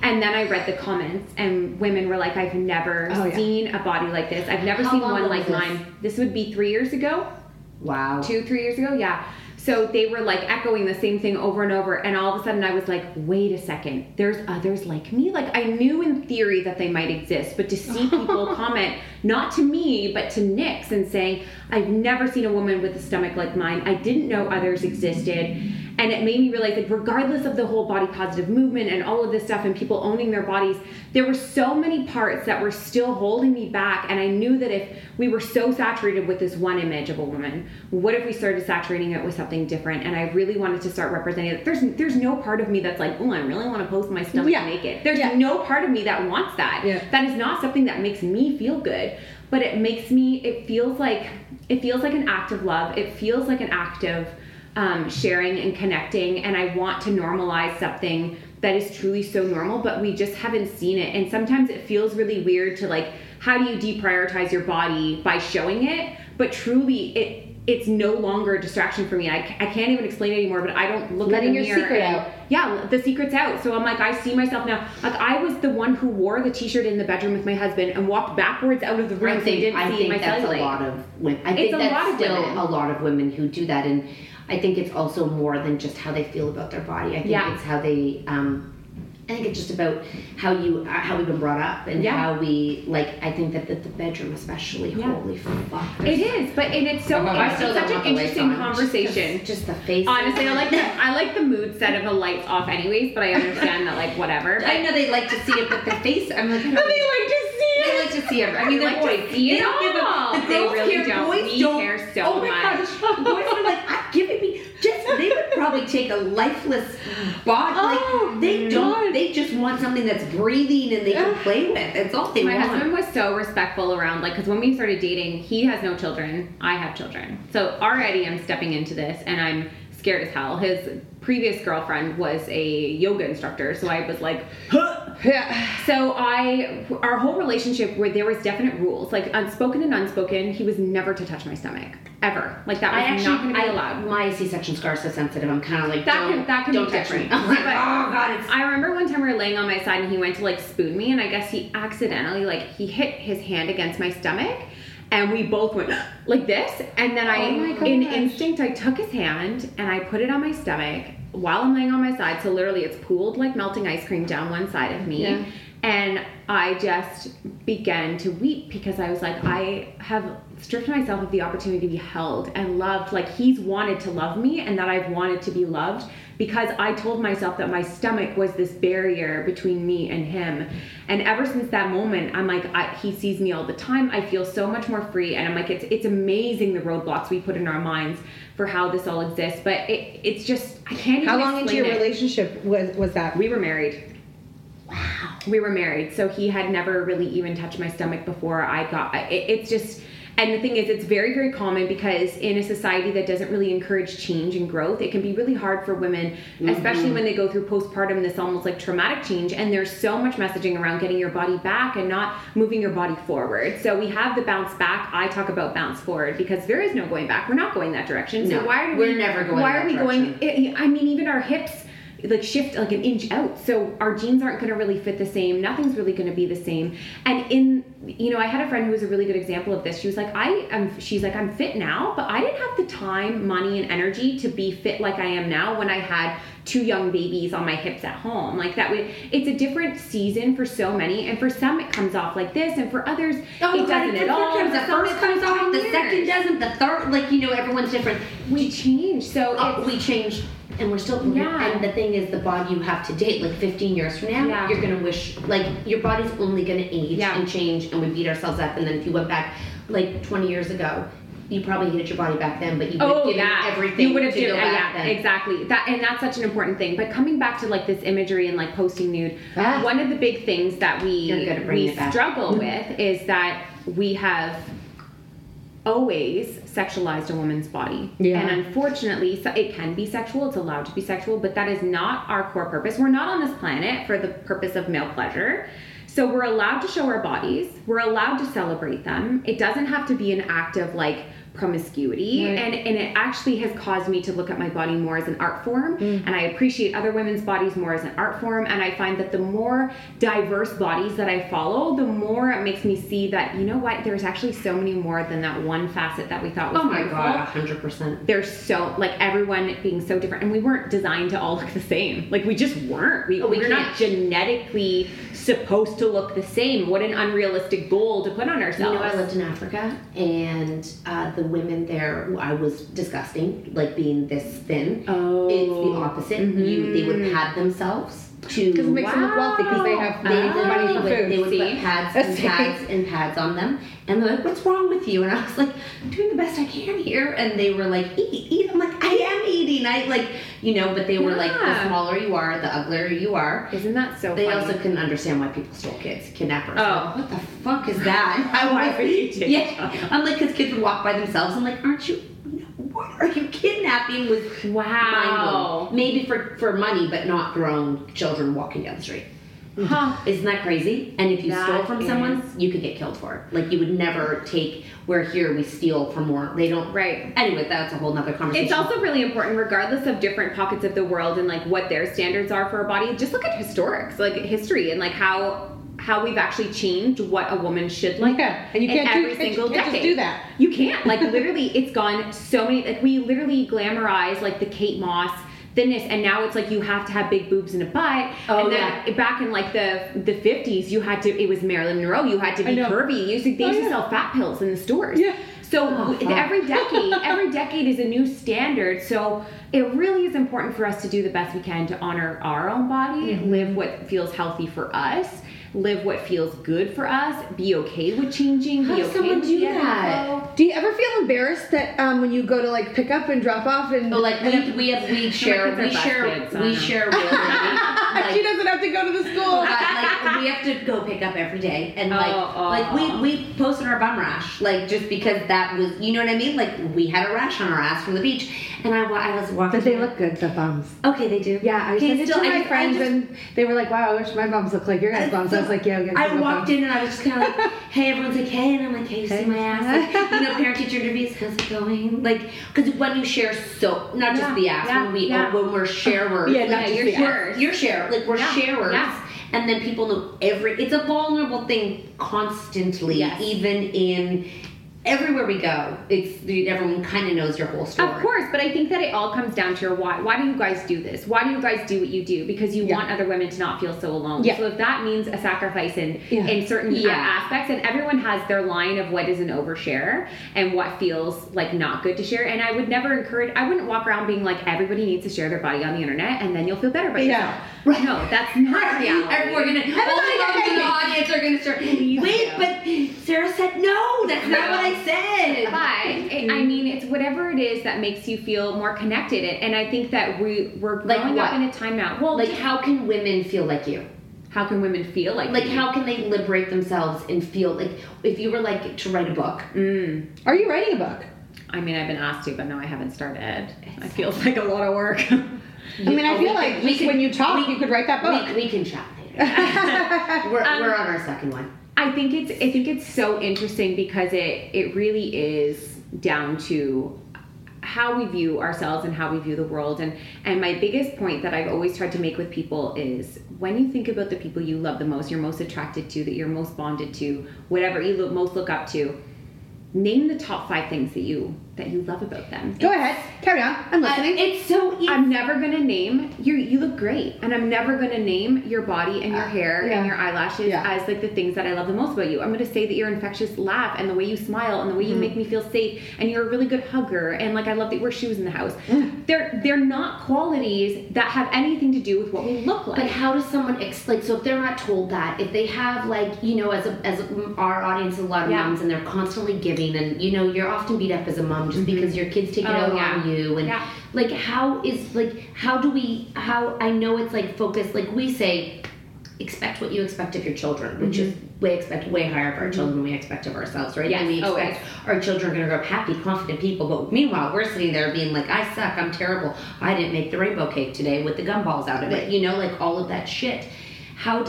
And then I read the comments, and women were like, I've never seen a body like this. I've never seen one like mine. This would be 3 years ago. Wow. 2-3 years ago, yeah. So they were like echoing the same thing over and over, and all of a sudden I was like, wait a second, there's others like me? Like, I knew in theory that they might exist, but to see people comment, not to me, but to Nyx, and saying, I've never seen a woman with a stomach like mine. I didn't know others existed. And it made me realize that regardless of the whole body positive movement and all of this stuff and people owning their bodies, there were so many parts that were still holding me back. And I knew that if we were so saturated with this one image of a woman, what if we started saturating it with something different? And I really wanted to start representing it. There's no part of me that's like, oh, I really want to post my stomach naked. There's no part of me that wants that. Yeah. That is not something that makes me feel good. But it feels like an act of love. It feels like an act of sharing and connecting, and I want to normalize something that is truly so normal, but we just haven't seen it. And sometimes it feels really weird to like, how do you deprioritize your body by showing it? But truly, it's no longer a distraction for me. I can't even explain it anymore, but I don't look at the mirror. Letting your secret out. Yeah, the secret's out. So I'm like, I see myself now. Like, I was the one who wore the t-shirt in the bedroom with my husband and walked backwards out of the room. I think that's a lot of women. I think that's still a lot of women who do that. And I think it's also more than just how they feel about their body. I think it's how they, I think it's just about how we've been brought up and how we, like, I think that the bedroom especially, holy fuck. It is, and it's so, it's such an interesting conversation. Just the face. Honestly, I like the mood set of the lights off anyways, but I understand that, like, whatever. I know they like to see it, but the face, I'm like, they like to see it. I mean, like, boys, they don't give a, they really don't. We care so much. Gosh. Boys are like, giving me, they would probably take a lifeless body. Like, they don't. They just want something that's breathing and they can play with. That's all they want. My husband was so respectful around, like, because when we started dating, he has no children. I have children. So already I'm stepping into this and I'm scared as hell. His previous girlfriend was a yoga instructor, so I was like, huh. So our whole relationship, where there was definite rules, like unspoken and unspoken, he was never to touch my stomach. Ever. Like, that was not going to be allowed. My C-section scar is so sensitive. I'm kind of like, that can be different. I'm like, oh God. I remember one time we were laying on my side and he went to like spoon me, and I guess he accidentally, like, he hit his hand against my stomach, and we both went like this. And then in instinct, I took his hand and I put it on my stomach while I'm laying on my side. So literally it's pooled like melting ice cream down one side of me. Yeah. And I just began to weep because I was like, I have stripped myself of the opportunity to be held and loved. Like, he's wanted to love me and that I've wanted to be loved, because I told myself that my stomach was this barrier between me and him. And ever since that moment, I'm like, he sees me all the time. I feel so much more free. And I'm like, it's amazing the roadblocks we put in our minds for how this all exists. But it's just, I can't even explain it. How long into your relationship was that? We were married. Wow. We were married, so he had never really even touched my stomach before I got it's just, and the thing is, it's very, very common, because in a society that doesn't really encourage change and growth, it can be really hard for women, especially when they go through postpartum, this almost like traumatic change, and there's so much messaging around getting your body back and not moving your body forward. So we have the bounce back. I talk about bounce forward because there is no going back. We're not going that direction. So we're never going that direction. I mean, even our hips like shift like an inch out, so our jeans aren't going to really fit the same. Nothing's really going to be the same. And I had a friend who was a really good example of this. She was like, she's like, I'm fit now, but I didn't have the time, money, and energy to be fit like I am now when I had 2 young babies on my hips at home. Like, that way, it's a different season for so many, and for some it comes off like this, and for others it doesn't at all. The first comes off, the second doesn't, the third, like, everyone's different. We change, so we change. And we're still, and the thing is, the body you have to date, like 15 years from now, you're going to wish, like, your body's only going to age and change, and we beat ourselves up. And then if you went back, like, 20 years ago, you probably hated your body back then, but you would have given everything you would have to go back then. Exactly. And that's such an important thing. But coming back to, like, this imagery and, like, posting nude, one of the big things that we struggle with is that we have always sexualized a woman's body. And unfortunately, it can be sexual, it's allowed to be sexual, but that is not our core purpose. We're not on this planet for the purpose of male pleasure. So we're allowed to show our bodies, we're allowed to celebrate them. It doesn't have to be an act of, like, promiscuity, and it actually has caused me to look at my body more as an art form, and I appreciate other women's bodies more as an art form, and I find that the more diverse bodies that I follow, the more it makes me see that, you know what, there's actually so many more than that one facet that we thought was beautiful. Oh my God, 100%. There's so, like, everyone being so different, and we weren't designed to all look the same. Like, we just weren't. We're not genetically supposed to look the same. What an unrealistic goal to put on ourselves. You know, I lived in Africa, and the women there, I was disgusting, like being this thin. Oh. It's the opposite. They would pad themselves to... Because it makes them look wealthy because they have money for food. They would put pads and pads on them. And they're like, what's wrong with you? And I was like, I'm doing the best I can here. And they were like, eat. I'm like, I am eating. But they were like, the smaller you are, the uglier you are. Isn't that so They funny? also couldn't understand why people stole kids, kidnappers. Oh. Like, what the fuck is that? Why would you do Yeah. I'm like, because kids would walk by themselves. I'm like, aren't you... What are you kidnapping with? Wow. Maybe for money, but not grown children walking down the street. Huh. Isn't that crazy? And if you stole from someone, you could get killed for it. Like, you would never take, where here we steal for more. They don't. Right. Anyway, that's a whole nother conversation. It's also really important, regardless of different pockets of the world and like what their standards are for a body, just look at history and like how we've actually changed what a woman should like. Yeah, and you can't just do that. You can't. Like, literally, it's gone so many, like, we literally glamorize like the Kate Moss thinness, and now it's like you have to have big boobs and a butt. Oh, and then back in like the 50s, it was Marilyn Monroe, you had to be curvy. They used to sell fat pills in the stores. Yeah. So every decade is a new standard. So it really is important for us to do the best we can to honor our own body, live what feels healthy for us, live what feels good for us, be okay with changing, How be does okay someone with do the that? flow. Do you ever feel embarrassed that when you go to like pick up and drop off and we share real she doesn't have to go to the school. we have to go pick up every day, and we posted our bum rash, like, just because that was, you know what I mean? Like, we had a rash on our ass from the beach, and I was walking. But they look good, the bums. Okay, they do. Yeah, I sent it to my friends, and they were like, "Wow, I wish my bums looked like your guys' bums." I was like, "Yeah." I walked in and I was just kind of like, "Hey," everyone's like, "Hey," and I'm like, "Hey, you see my ass?" Like, parent-teacher interviews, how's it going? Like, because when you share not just the ass, when we're sharers. Yeah, not just the ass. You're share, like, we're sharers. Yeah. And then people know it's a vulnerable thing constantly, even in everywhere we go. Everyone kind of knows your whole story. Of course, but I think that it all comes down to your why. Why do you guys do this? Why do you guys do what you do? Because you want other women to not feel so alone. So if that means a sacrifice in certain aspects, and everyone has their line of what is an overshare and what feels like not good to share. And I would never I wouldn't walk around being like, everybody needs to share their body on the internet and then you'll feel better about yourself. Right. No, that's not reality. We're gonna, all the moms in the audience are gonna start, wait, but Sarah said no, that's not what I said. But I mean, it's whatever it is that makes you feel more connected. And I think that we're growing up in a time now. Well, like, how can women feel like you? How can women feel like you? How can they liberate themselves and feel like, if you were like to write a book? Are you writing a book? I mean, I've been asked to, but no, I haven't started. It feels like a lot of work. I feel like when you talk, you could write that book. We can chat later. we're on our second one. I think it's so interesting because it really is down to how we view ourselves and how we view the world. And my biggest point that I've always tried to make with people is, when you think about the people you love the most, you're most attracted to, that you're most bonded to, whatever you most look up to, name the top 5 things that you love about them. Go ahead. Carry on. I'm listening. It's so easy. I'm never going to name, you look great. And I'm never going to name your body and your hair and your eyelashes as like the things that I love the most about you. I'm going to say that your infectious laugh and the way you smile and the way you make me feel safe and you're a really good hugger and like I love that you wear shoes in the house. They're not qualities that have anything to do with what we look like. But how does someone so if they're not told that, if they have like, you know, as our audience, a lot of moms, and they're constantly giving, and you know, you're often beat up as a mom just because your kids take it out on you, and like how I know it's like focused, like we say, expect what you expect of your children, which is we expect way higher of our children than we expect of ourselves, right? And we expect our children are going to grow up happy, confident people, but meanwhile we're sitting there being like, I suck, I'm terrible, I didn't make the rainbow cake today with the gumballs out of it, you know, like all of that shit. How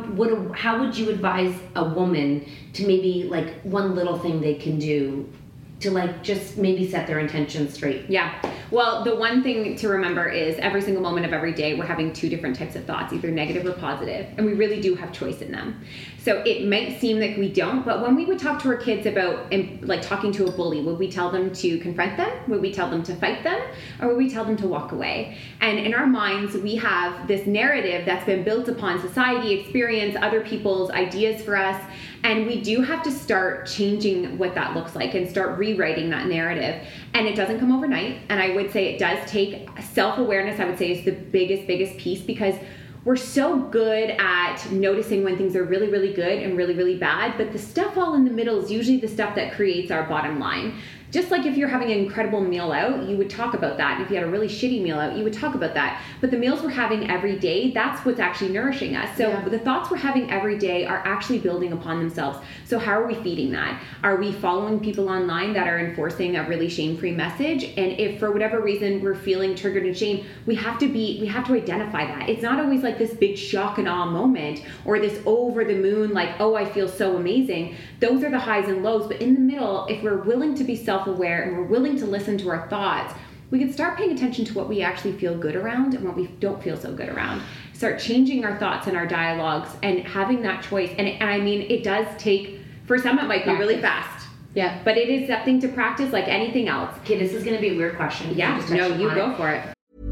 would you advise a woman to maybe like one little thing they can do to like just maybe set their intentions straight? Yeah. Well, the one thing to remember is every single moment of every day, we're having two different types of thoughts, either negative or positive, and we really do have choice in them. So it might seem like we don't, but when we would talk to our kids about, like talking to a bully, would we tell them to confront them? Would we tell them to fight them? Or would we tell them to walk away? And in our minds, we have this narrative that's been built upon society, experience, other people's ideas for us. And we do have to start changing what that looks like and start rewriting that narrative. And it doesn't come overnight. And I would say it does take self-awareness, I would say, is the biggest piece, because we're so good at noticing when things are really, really good and really, really bad. But the stuff all in the middle is usually the stuff that creates our bottom line. Just like if you're having an incredible meal out, you would talk about that. And if you had a really shitty meal out, you would talk about that. But the meals we're having every day, that's what's actually nourishing us. So the thoughts we're having every day are actually building upon themselves. So how are we feeding that? Are we following people online that are enforcing a really shame-free message? And if for whatever reason we're feeling triggered and shame, we have to identify that. It's not always like this big shock and awe moment or this over the moon, like, oh, I feel so amazing. Those are the highs and lows. But in the middle, if we're willing to be self-aware and we're willing to listen to our thoughts, we can start paying attention to what we actually feel good around and what we don't feel so good around. Start changing our thoughts and our dialogues and having that choice. And I mean, it does take, for some it might be really fast. Yeah. But it is something to practice like anything else. Okay, this is going to be a weird question. Yeah, no, you go for it.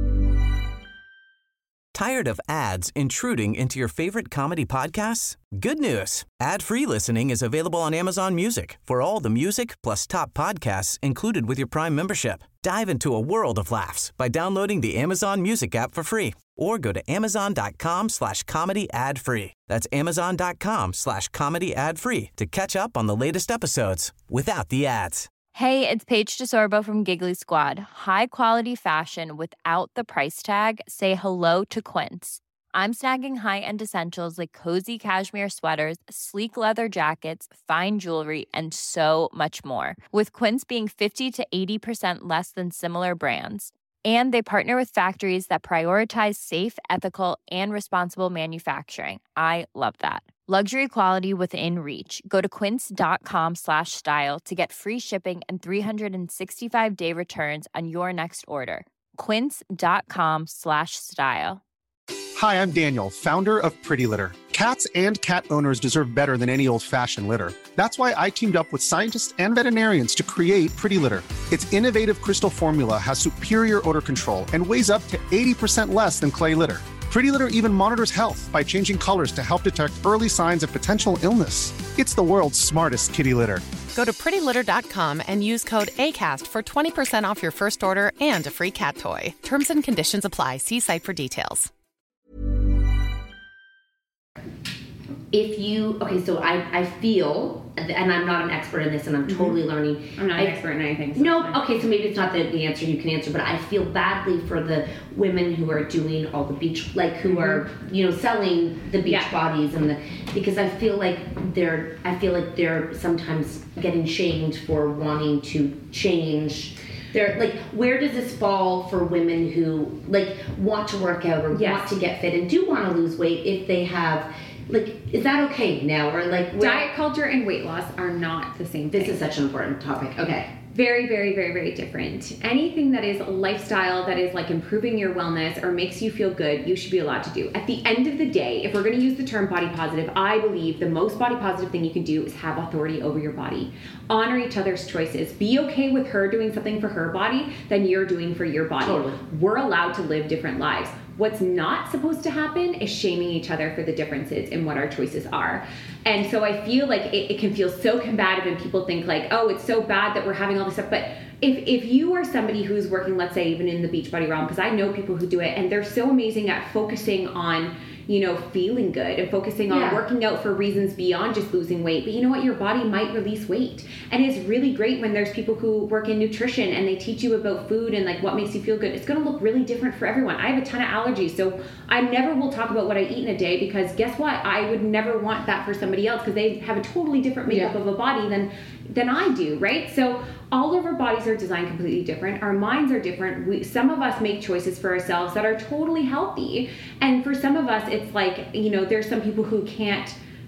Tired of ads intruding into your favorite comedy podcasts? Good news. Ad-free listening is available on Amazon Music for all the music plus top podcasts included with your Prime membership. Dive into a world of laughs by downloading the Amazon Music app for free or go to amazon.com/comedy ad-free. That's amazon.com/comedy ad-free to catch up on the latest episodes without the ads. Hey, it's Paige DeSorbo from Giggly Squad. High quality fashion without the price tag. Say hello to Quince. I'm snagging high-end essentials like cozy cashmere sweaters, sleek leather jackets, fine jewelry, and so much more. With Quince being 50 to 80% less than similar brands. And they partner with factories that prioritize safe, ethical, and responsible manufacturing. I love that. Luxury quality within reach. Go to quince.com/style to get free shipping and 365-day returns on your next order. Quince.com/style. Hi, I'm Daniel, founder of Pretty Litter. Cats and cat owners deserve better than any old-fashioned litter. That's why I teamed up with scientists and veterinarians to create Pretty Litter. Its innovative crystal formula has superior odor control and weighs up to 80% less than clay litter. Pretty Litter even monitors health by changing colors to help detect early signs of potential illness. It's the world's smartest kitty litter. Go to prettylitter.com and use code ACAST for 20% off your first order and a free cat toy. Terms and conditions apply. See site for details. So I feel, and I'm not an expert in this and I'm totally learning. I'm not an expert in anything. So so maybe it's not the answer you can answer, but I feel badly for the women who are doing all the beach, like who are, selling the beach bodies because I feel like they're sometimes getting shamed for wanting to change. They're like, where does this fall for women who want to work out or want to get fit and do want to lose weight if they have, is that okay now? Or diet culture and weight loss are not the same thing. This is such an important topic. Okay. Very, very, very, very different. Anything that is a lifestyle that is improving your wellness or makes you feel good, you should be allowed to do. At the end of the day, if we're going to use the term body positive, I believe the most body positive thing you can do is have authority over your body. Honor each other's choices. Be okay with her doing something for her body than you're doing for your body. Totally. We're allowed to live different lives. What's not supposed to happen is shaming each other for the differences in what our choices are. And so I feel like it can feel so combative and people think oh, it's so bad that we're having all this stuff. But if you are somebody who's working, let's say even in the Beachbody realm, because I know people who do it and they're so amazing at focusing on feeling good and focusing on working out for reasons beyond just losing weight. But you know what? Your body might release weight. And it's really great when there's people who work in nutrition and they teach you about food and what makes you feel good. It's going to look really different for everyone. I have a ton of allergies, so I never will talk about what I eat in a day because guess what? I would never want that for somebody else because they have a totally different makeup of a body than I do, right? So all of our bodies are designed completely different. Our minds are different. Some of us make choices for ourselves that are totally healthy. And for some of us, it's there's some people who can't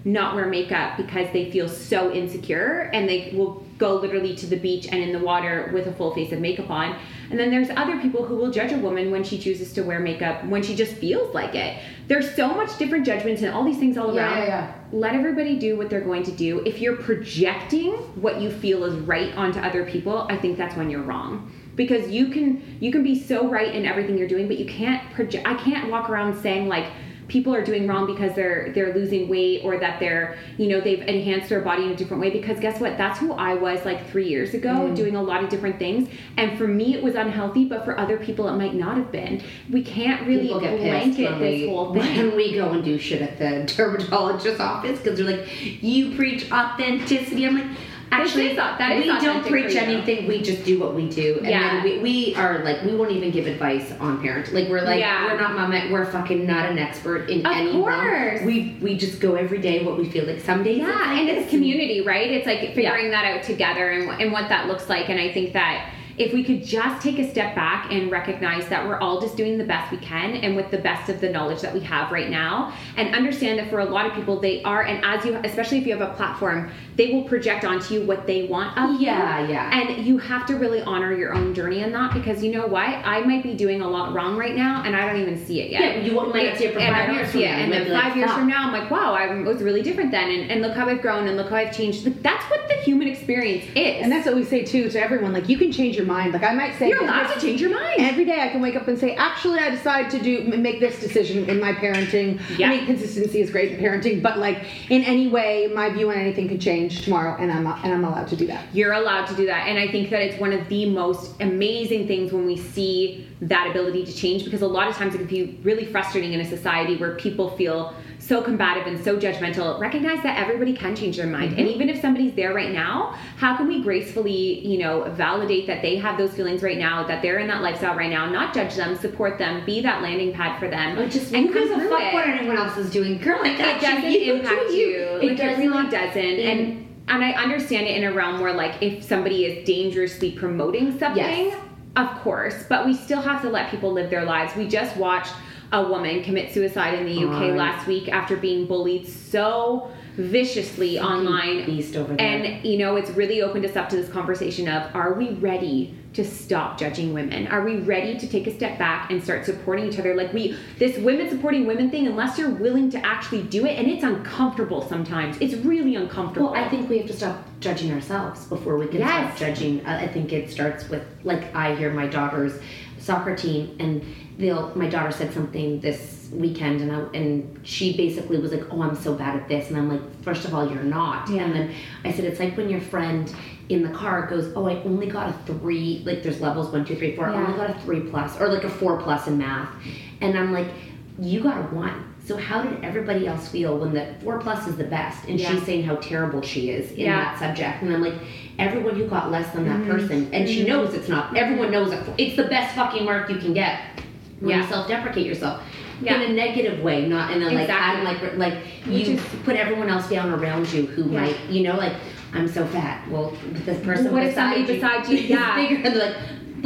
not wear makeup because they feel so insecure, and they will go literally to the beach and in the water with a full face of makeup on. And then there's other people who will judge a woman when she chooses to wear makeup, when she just feels like it. There's so much different judgments and all these things all around. Let everybody do what they're going to do. If you're projecting what you feel is right onto other people, I think that's when you're wrong. Because you can be so right in everything you're doing, but you can't project. I can't walk around saying like people are doing wrong because they're losing weight, or that they're, you know, they've enhanced their body in a different way, because guess what? That's who I was like 3 years ago, doing a lot of different things. And for me, it was unhealthy, but for other people, it might not have been. We can't really blanket this whole thing. When we go and do shit at the dermatologist's office, because they're like, you preach authenticity. I'm like, actually, we don't preach anything. We just do what we do. And then we are like, we won't even give advice on parenting. Like, we're like, we're not mama. We're fucking not an expert in any realm. We just go every day what we feel like. Some days, and it's community, right? It's like figuring that out together and what that looks like. And I think that if we could just take a step back and recognize that we're all just doing the best we can and with the best of the knowledge that we have right now, and understand that for a lot of people, they are, and as you, especially if you have a platform, they will project onto you what they want of you. And you have to really honor your own journey in that, because you know what? I might be doing a lot wrong right now and I don't even see it yet. Yeah, you might see it for 5 years from now. And then 5 years from now, I'm like, wow, I was really different then. And look how I've grown and look how I've changed. That's what the human experience is. And that's what we say too to everyone. Like, you can change your mind. Like, I might say, you're allowed to change your mind. Every day I can wake up and say, actually, I decide to make this decision in my parenting. I mean, consistency is great in parenting, but like in any way, my view on anything could change tomorrow, and I'm allowed to do that. You're allowed to do that. And I think that it's one of the most amazing things when we see that ability to change, because a lot of times it can be really frustrating in a society where people feel so combative and so judgmental. Recognize that everybody can change their mind. And even if somebody's there right now, how can we gracefully, you know, validate that they have those feelings right now, that they're in that lifestyle right now, not judge them, support them, be that landing pad for them. And who gives a fuck what anyone else is doing? Girl, like that it doesn't impact you. It really doesn't. And I understand it in a realm where, like, if somebody is dangerously promoting something, of course, but we still have to let people live their lives. We just watched a woman commit suicide in the UK last week after being bullied so viciously online. Beast over there. And, you know, it's really opened us up to this conversation of, are we ready to stop judging women? Are we ready to take a step back and start supporting each other? Like, this women supporting women thing, unless you're willing to actually do it, and it's uncomfortable sometimes. It's really uncomfortable. Well, I think we have to stop judging ourselves before we can stop judging. I think it starts with, like, I hear my daughter's soccer team, and my daughter said something this weekend, and she basically was like, oh, I'm so bad at this. And I'm like, first of all, you're not. And then I said, it's like when your friend in the car goes, oh, I only got a 3, like there's levels 1, 2, 3, 4. I only got a 3+, or like a 4+ in math. And I'm like, you got a 1. So how did everybody else feel when the 4+ is the best? And she's saying how terrible she is in that subject. And I'm like, everyone who got less than that person, and she knows it's not, everyone knows it's the best fucking mark you can get when you self-deprecate yourself. In a negative way, not in a like, I'm like you just put everyone else down around you who might, you know, like, I'm so fat. Well, this person what if somebody beside you, is bigger, and like,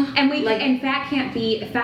and fat can't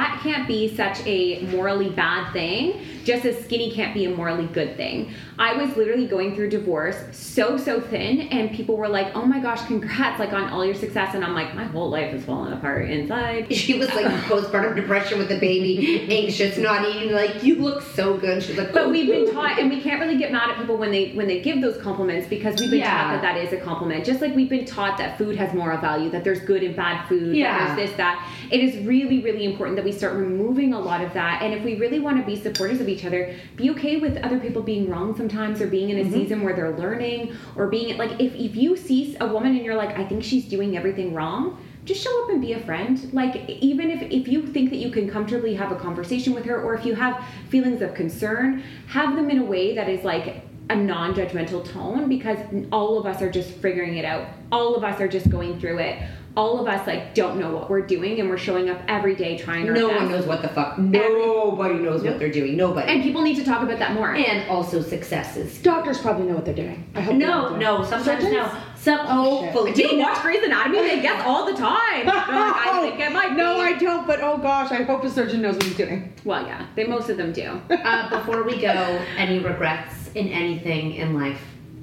be such a morally bad thing, just as skinny can't be a morally good thing. I was literally going through divorce so thin, and people were like, oh my gosh, congrats, like, on all your success. And I'm like, my whole life is falling apart inside. She was like postpartum depression with the baby, anxious, not eating, like, you look so good. She's like, but we've been taught, and we can't really get mad at people when they give those compliments, because we've been taught that is a compliment. Just like we've been taught that food has moral value, that there's good and bad food, that there's this, that. It is really, really important that we start removing a lot of that. And if we really want to be supporters of each other, be okay with other people being wrong sometimes, or being in a season where they're learning, or being like, if you see a woman and you're like, I think she's doing everything wrong, just show up and be a friend. Like, even if you think that you can comfortably have a conversation with her, or if you have feelings of concern, have them in a way that is like a non-judgmental tone, because all of us are just figuring it out. All of us are just going through it. All of us, like, don't know what we're doing, and we're showing up every day trying our best. No one knows what the fuck. Nobody knows what they're doing. Nobody. And people need to talk about that more. And also successes. Doctors probably know what they're doing. I hope no. Sometimes no. Hopefully. Do you watch Grey's Anatomy? They guess all the time. Like, I think it might be. No, I don't, but oh gosh, I hope a surgeon knows what he's doing. Well, yeah, most of them do. Before we go, any regrets in anything in life?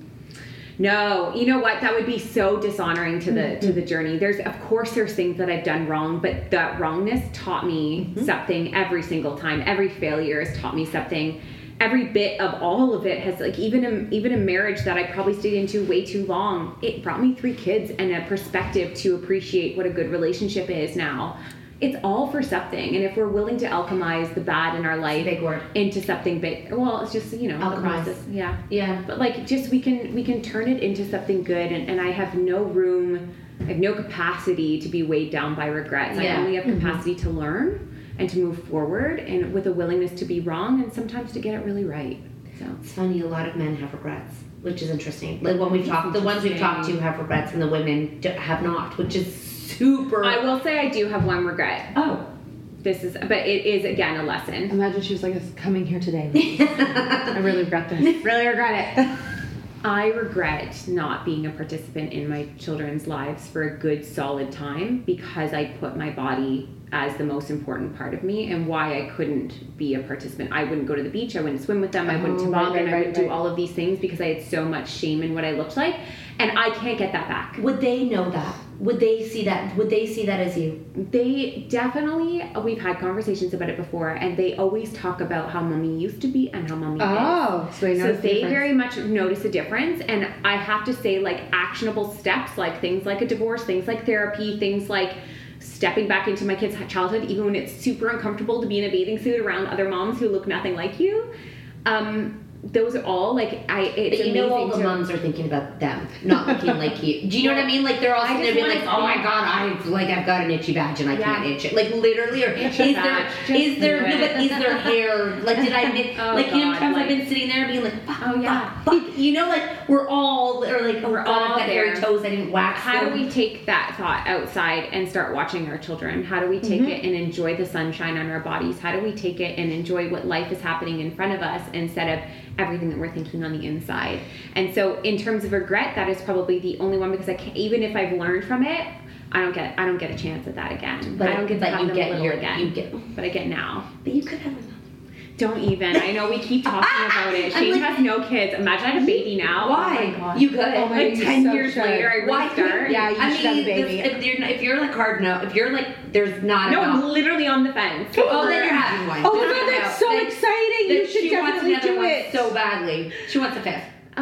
No, you know what? That would be so dishonoring to the journey. There's things that I've done wrong, but that wrongness taught me something every single time. Every failure has taught me something. Every bit of all of it has, like, even a marriage that I probably stayed into way too long, it brought me 3 kids and a perspective to appreciate what a good relationship is now. It's all for something, and if we're willing to alchemize the bad in our life into something big, well, it's just, you know, the process. Yeah. But like, just we can turn it into something good, and I have no capacity to be weighed down by regrets. I only have capacity to learn and to move forward, and with a willingness to be wrong and sometimes to get it really right. So it's funny, a lot of men have regrets, which is interesting. Like when we've talked, the ones we've talked to have regrets, and the women have not, which is super. I will say I do have one regret. But it is again a lesson. Imagine she was like coming here today. I really regret this. Really regret it. I regret not being a participant in my children's lives for a good solid time because I put my body as the most important part of me, and why I couldn't be a participant. I wouldn't go to the beach, I wouldn't swim with them, I wouldn't toboggan, I wouldn't do all of these things because I had so much shame in what I looked like, and I can't get that back. Would they know that? Would they see that? Would they see that as you? They definitely, we've had conversations about it before, and they always talk about how mommy used to be and how mommy is. So they very much notice a difference, and I have to say, like, actionable steps, like things like a divorce, things like therapy, things like stepping back into my kid's childhood, even when it's super uncomfortable to be in a bathing suit around other moms who look nothing like you. Those are all, like, it's but you know all the moms are thinking about them, not looking like you. Do you know what I mean? Like, they're all going to be like, oh my God, I've got an itchy badge and I can't itch it. Like, literally, or is there hair, like, did I miss, like, you know, sometimes I've been sitting there being like, fuck. You know, like, we're all got hairy toes, I didn't wax them. How do we take that thought outside and start watching our children? How do we take it and enjoy the sunshine on our bodies? How do we take it and enjoy what life is happening in front of us instead of everything that we're thinking on the inside? And so in terms of regret, that is probably the only one, because I can't, even if I've learned from it, I don't get a chance at that again. But I don't get to have them again. But I get now. But you could have another. Don't even. I know we keep talking about it. Shane has no kids. Imagine I had a baby now. Why? Oh my God. You could. Like 10 years later, I restart. Yeah, you should have a baby. If you're like hard no, if you're like there's not no, enough. I'm literally on the fence. Oh, then you're having one. Oh my God, that's so exciting. You should definitely do it so badly. She wants a 5th.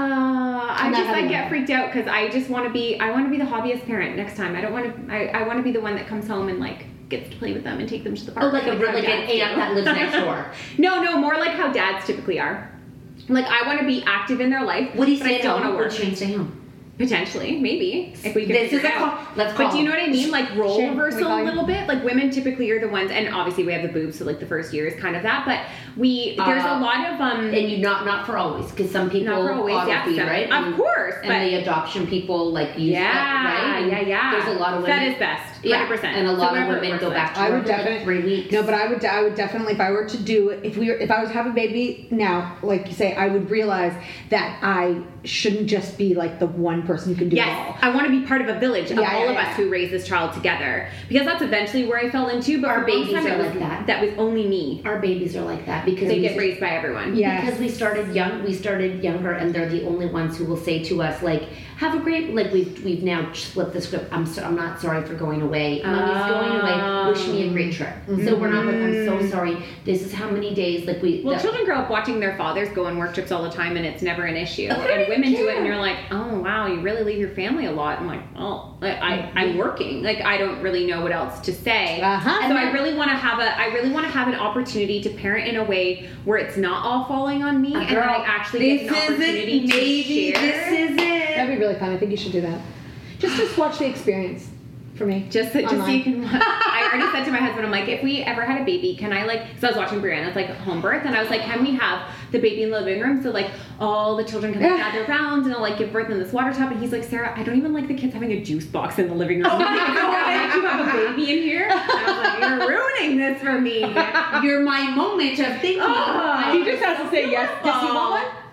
I get freaked out because I just want to be. I want to be the hobbyist parent next time. I don't want to. I want to be the one that comes home and like gets to play with them and take them to the park. Oh, like an aunt that lives next door. No, more like how dads typically are. Like, I want to be active in their life. Would he stay at home? Would Shane stay home? Potentially, maybe, if we could. This is a call. Let's call. But do you know what I mean? Like role reversal a little bit. Like women typically are the ones, and obviously we have the boobs, so like the first year is kind of that. But there's a lot of and you not for always, because some people auto-feed, right? Of course, and the adoption people like use that, right? Yeah. There's a lot of women that is best. 100%. Yeah, and a lot of women go back to work for like 3 weeks. No, but I would definitely, if I were to do, if I was to have a baby now, like you say, I would realize that I shouldn't just be like the one person who can do it all. I want to be part of a village of all of us who raise this child together, because that's eventually where I fell into. But our babies are like that. That was only me. Our babies are like that because they get raised by everyone. Yeah, because we started younger, and they're the only ones who will say to us like, "Have a great," like we've now flipped the script. I'm not sorry for going away. Mommy's going away. Wish me a great trip. So we're not like, I'm so sorry. This is how many days like we. Well, children grow up watching their fathers go on work trips all the time, and it's never an issue. And women do it, and you're like, oh wow, you really leave your family a lot. I'm like, oh, I'm working. Like I don't really know what else to say. So I really want to have an opportunity to parent in a way where it's not all falling on me, and that I actually get an opportunity to share. This is it. That'd be really fun. I think you should do that. Just watch the experience. For me, just so you can. I already said to my husband, I'm like, if we ever had a baby, can I like? Because I was watching Brianna's like home birth, and I was like, can we have the baby in the living room so like all the children can like, gather around and they'll like give birth in this water tub? And he's like, Sarah, I don't even like the kids having a juice box in the living room. You have a baby in here. And I was like, you're ruining this for me. You're my moment of thinking. He just has to say yes. Does he want one?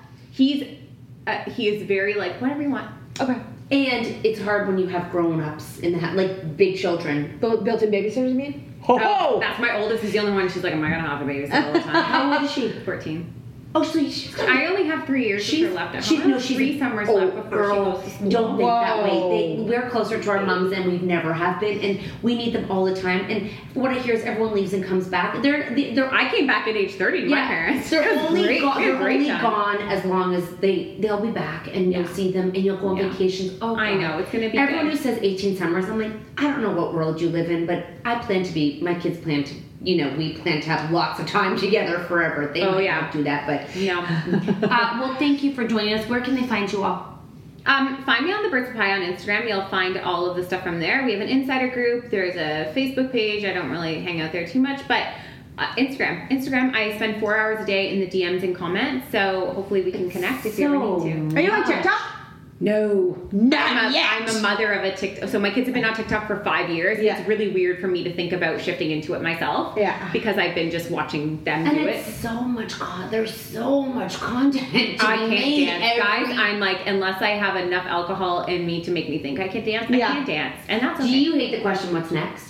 He is very like whatever you want. Okay. And it's hard when you have grown-ups in the house, like big children. Built-in babysitters, you mean? Oh, that's my oldest. Is the only one. She's like, am I gonna have a babysitter all the time? How old is she? 14. Oh, so she's gonna... I only have 3 years with her left. I She's 3 summers left before she goes to school. Don't think that way. We're closer to our moms than we never have been, and we need them all the time. And what I hear is everyone leaves and comes back. I came back at age 30 to my parents. They're only gone as long as they'll be back, and you'll see them, and you'll go on vacations. Oh, God. I know, it's going to be Everyone good. who says 18 summers, I'm like, I don't know what world you live in, but my kids plan to, we plan to have lots of time together forever. They might not do that, but... No. Well, thank you for joining us. Where can they find you all? Find me on the Birds of Pie on Instagram. You'll find all of the stuff from there. We have an insider group. There's a Facebook page. I don't really hang out there too much, but Instagram, I spend 4 hours a day in the DMs and comments, so hopefully we can connect if you ever need to. Are you on TikTok? No, not yet. I'm a mother of a TikTok. So my kids have been on TikTok for 5 years. Yeah. It's really weird for me to think about shifting into it myself. Yeah. Because I've been just watching them do it. And so much there's so much content to I be can't made dance, guys. I'm like, unless I have enough alcohol in me to make me think I can dance, I can't dance. And that's okay. Do you hate the question, what's next?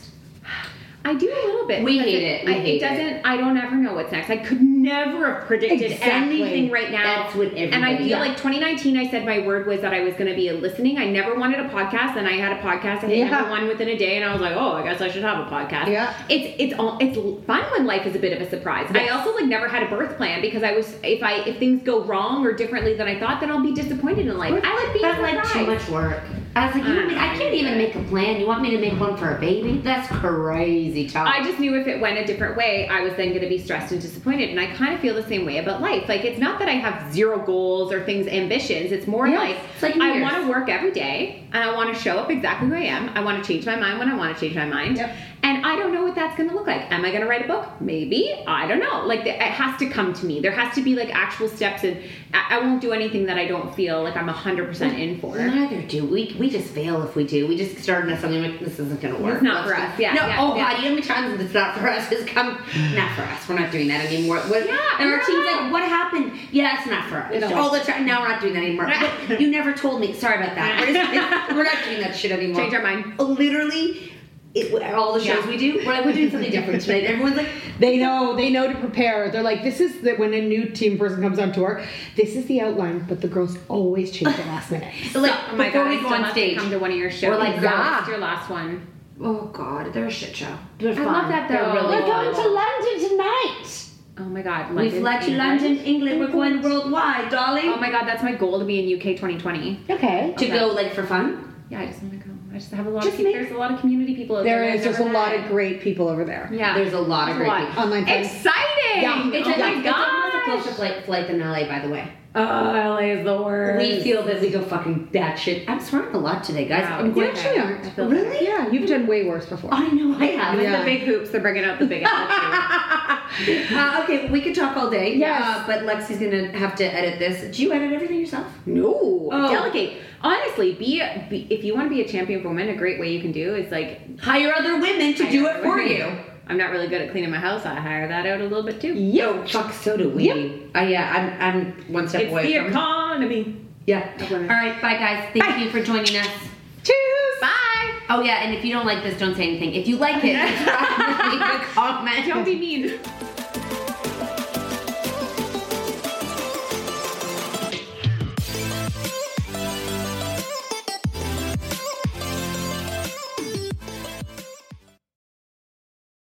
I do a little bit. We hate it. I don't ever know what's next. I could never have predicted anything right now. That's what everybody... And I feel like 2019, I said my word was that I was going to be listening. I never wanted a podcast, and I had a podcast. I hit number 1 within a day, and I was like, oh, I guess I should have a podcast. Yeah. It's fun when life is a bit of a surprise. Yes. I also never had a birth plan because I was if things go wrong or differently than I thought, then I'll be disappointed in life. I like being surprised. That's like too much work. I was like, I can't even make a plan. You want me to make one for a baby? That's crazy talk. I just knew if it went a different way, I was then going to be stressed and disappointed. And I kind of feel the same way about life. Like, it's not that I have zero goals or ambitions. It's more like I want to work every day, and I want to show up exactly who I am. I want to change my mind when I want to change my mind. Yep. And I don't know what that's going to look like. Am I going to write a book? Maybe. I don't know. Like, it has to come to me. There has to be, like, actual steps, and I won't do anything that I don't feel like I'm 100% in for. Neither do we. We just fail if we do. We just started at something like, this isn't going to work. It's not for us. Yeah. No, God, you know how many times it's not for us has come, not for us. We're not doing that anymore. And our team's like, what happened? Yeah, it's not for us. All the time. Now we're not doing that anymore. But you never told me. Sorry about that. We're not doing that shit anymore. Change our mind. Literally. All the shows we do, we're doing something different tonight. Everyone's like, they know to prepare. They're like, this is when a new team person comes on tour, this is the outline, but the girls always change the last minute. Like, oh my before God, we go on stage, come to one of your shows. We're like, what's your last one? Oh God, they're a shit show. They're fun. I love that though. They're really We're going to London tonight. Oh my God, we fly to London, England. We're going worldwide, darling. Oh my God, that's my goal to be in UK 2020. Okay. To go like for fun? Yeah, I just want to go. I just have a lot of people. There's a lot of community people over there. There is. There's a lot of great people over there. Yeah. There's a lot of great people. Online friends. Exciting! Yeah. It's a closer flight than LA, by the way. Oh, LA is the worst. We feel that we go fucking batshit. I'm swearing a lot today, guys. Yeah. You actually aren't. Really? Yeah, you've done way worse before. I know I have. With the big hoops, they're bringing out the big attitude. Okay, we could talk all day. Yes. But Lexi's gonna have to edit this. Do you edit everything yourself? No. Delegate. Honestly, if you want to be a champion woman, a great way you can do is like hire other women to do it for you. I'm not really good at cleaning my house. I hire that out a little bit too. Yo, fuck, so do we. Yep. Yeah, I'm one step away from the economy. Yeah. All right, bye guys. Thank you for joining us. Cheers. Bye. Oh yeah, and if you don't like this, don't say anything. If you like it, leave a comment. Don't be mean.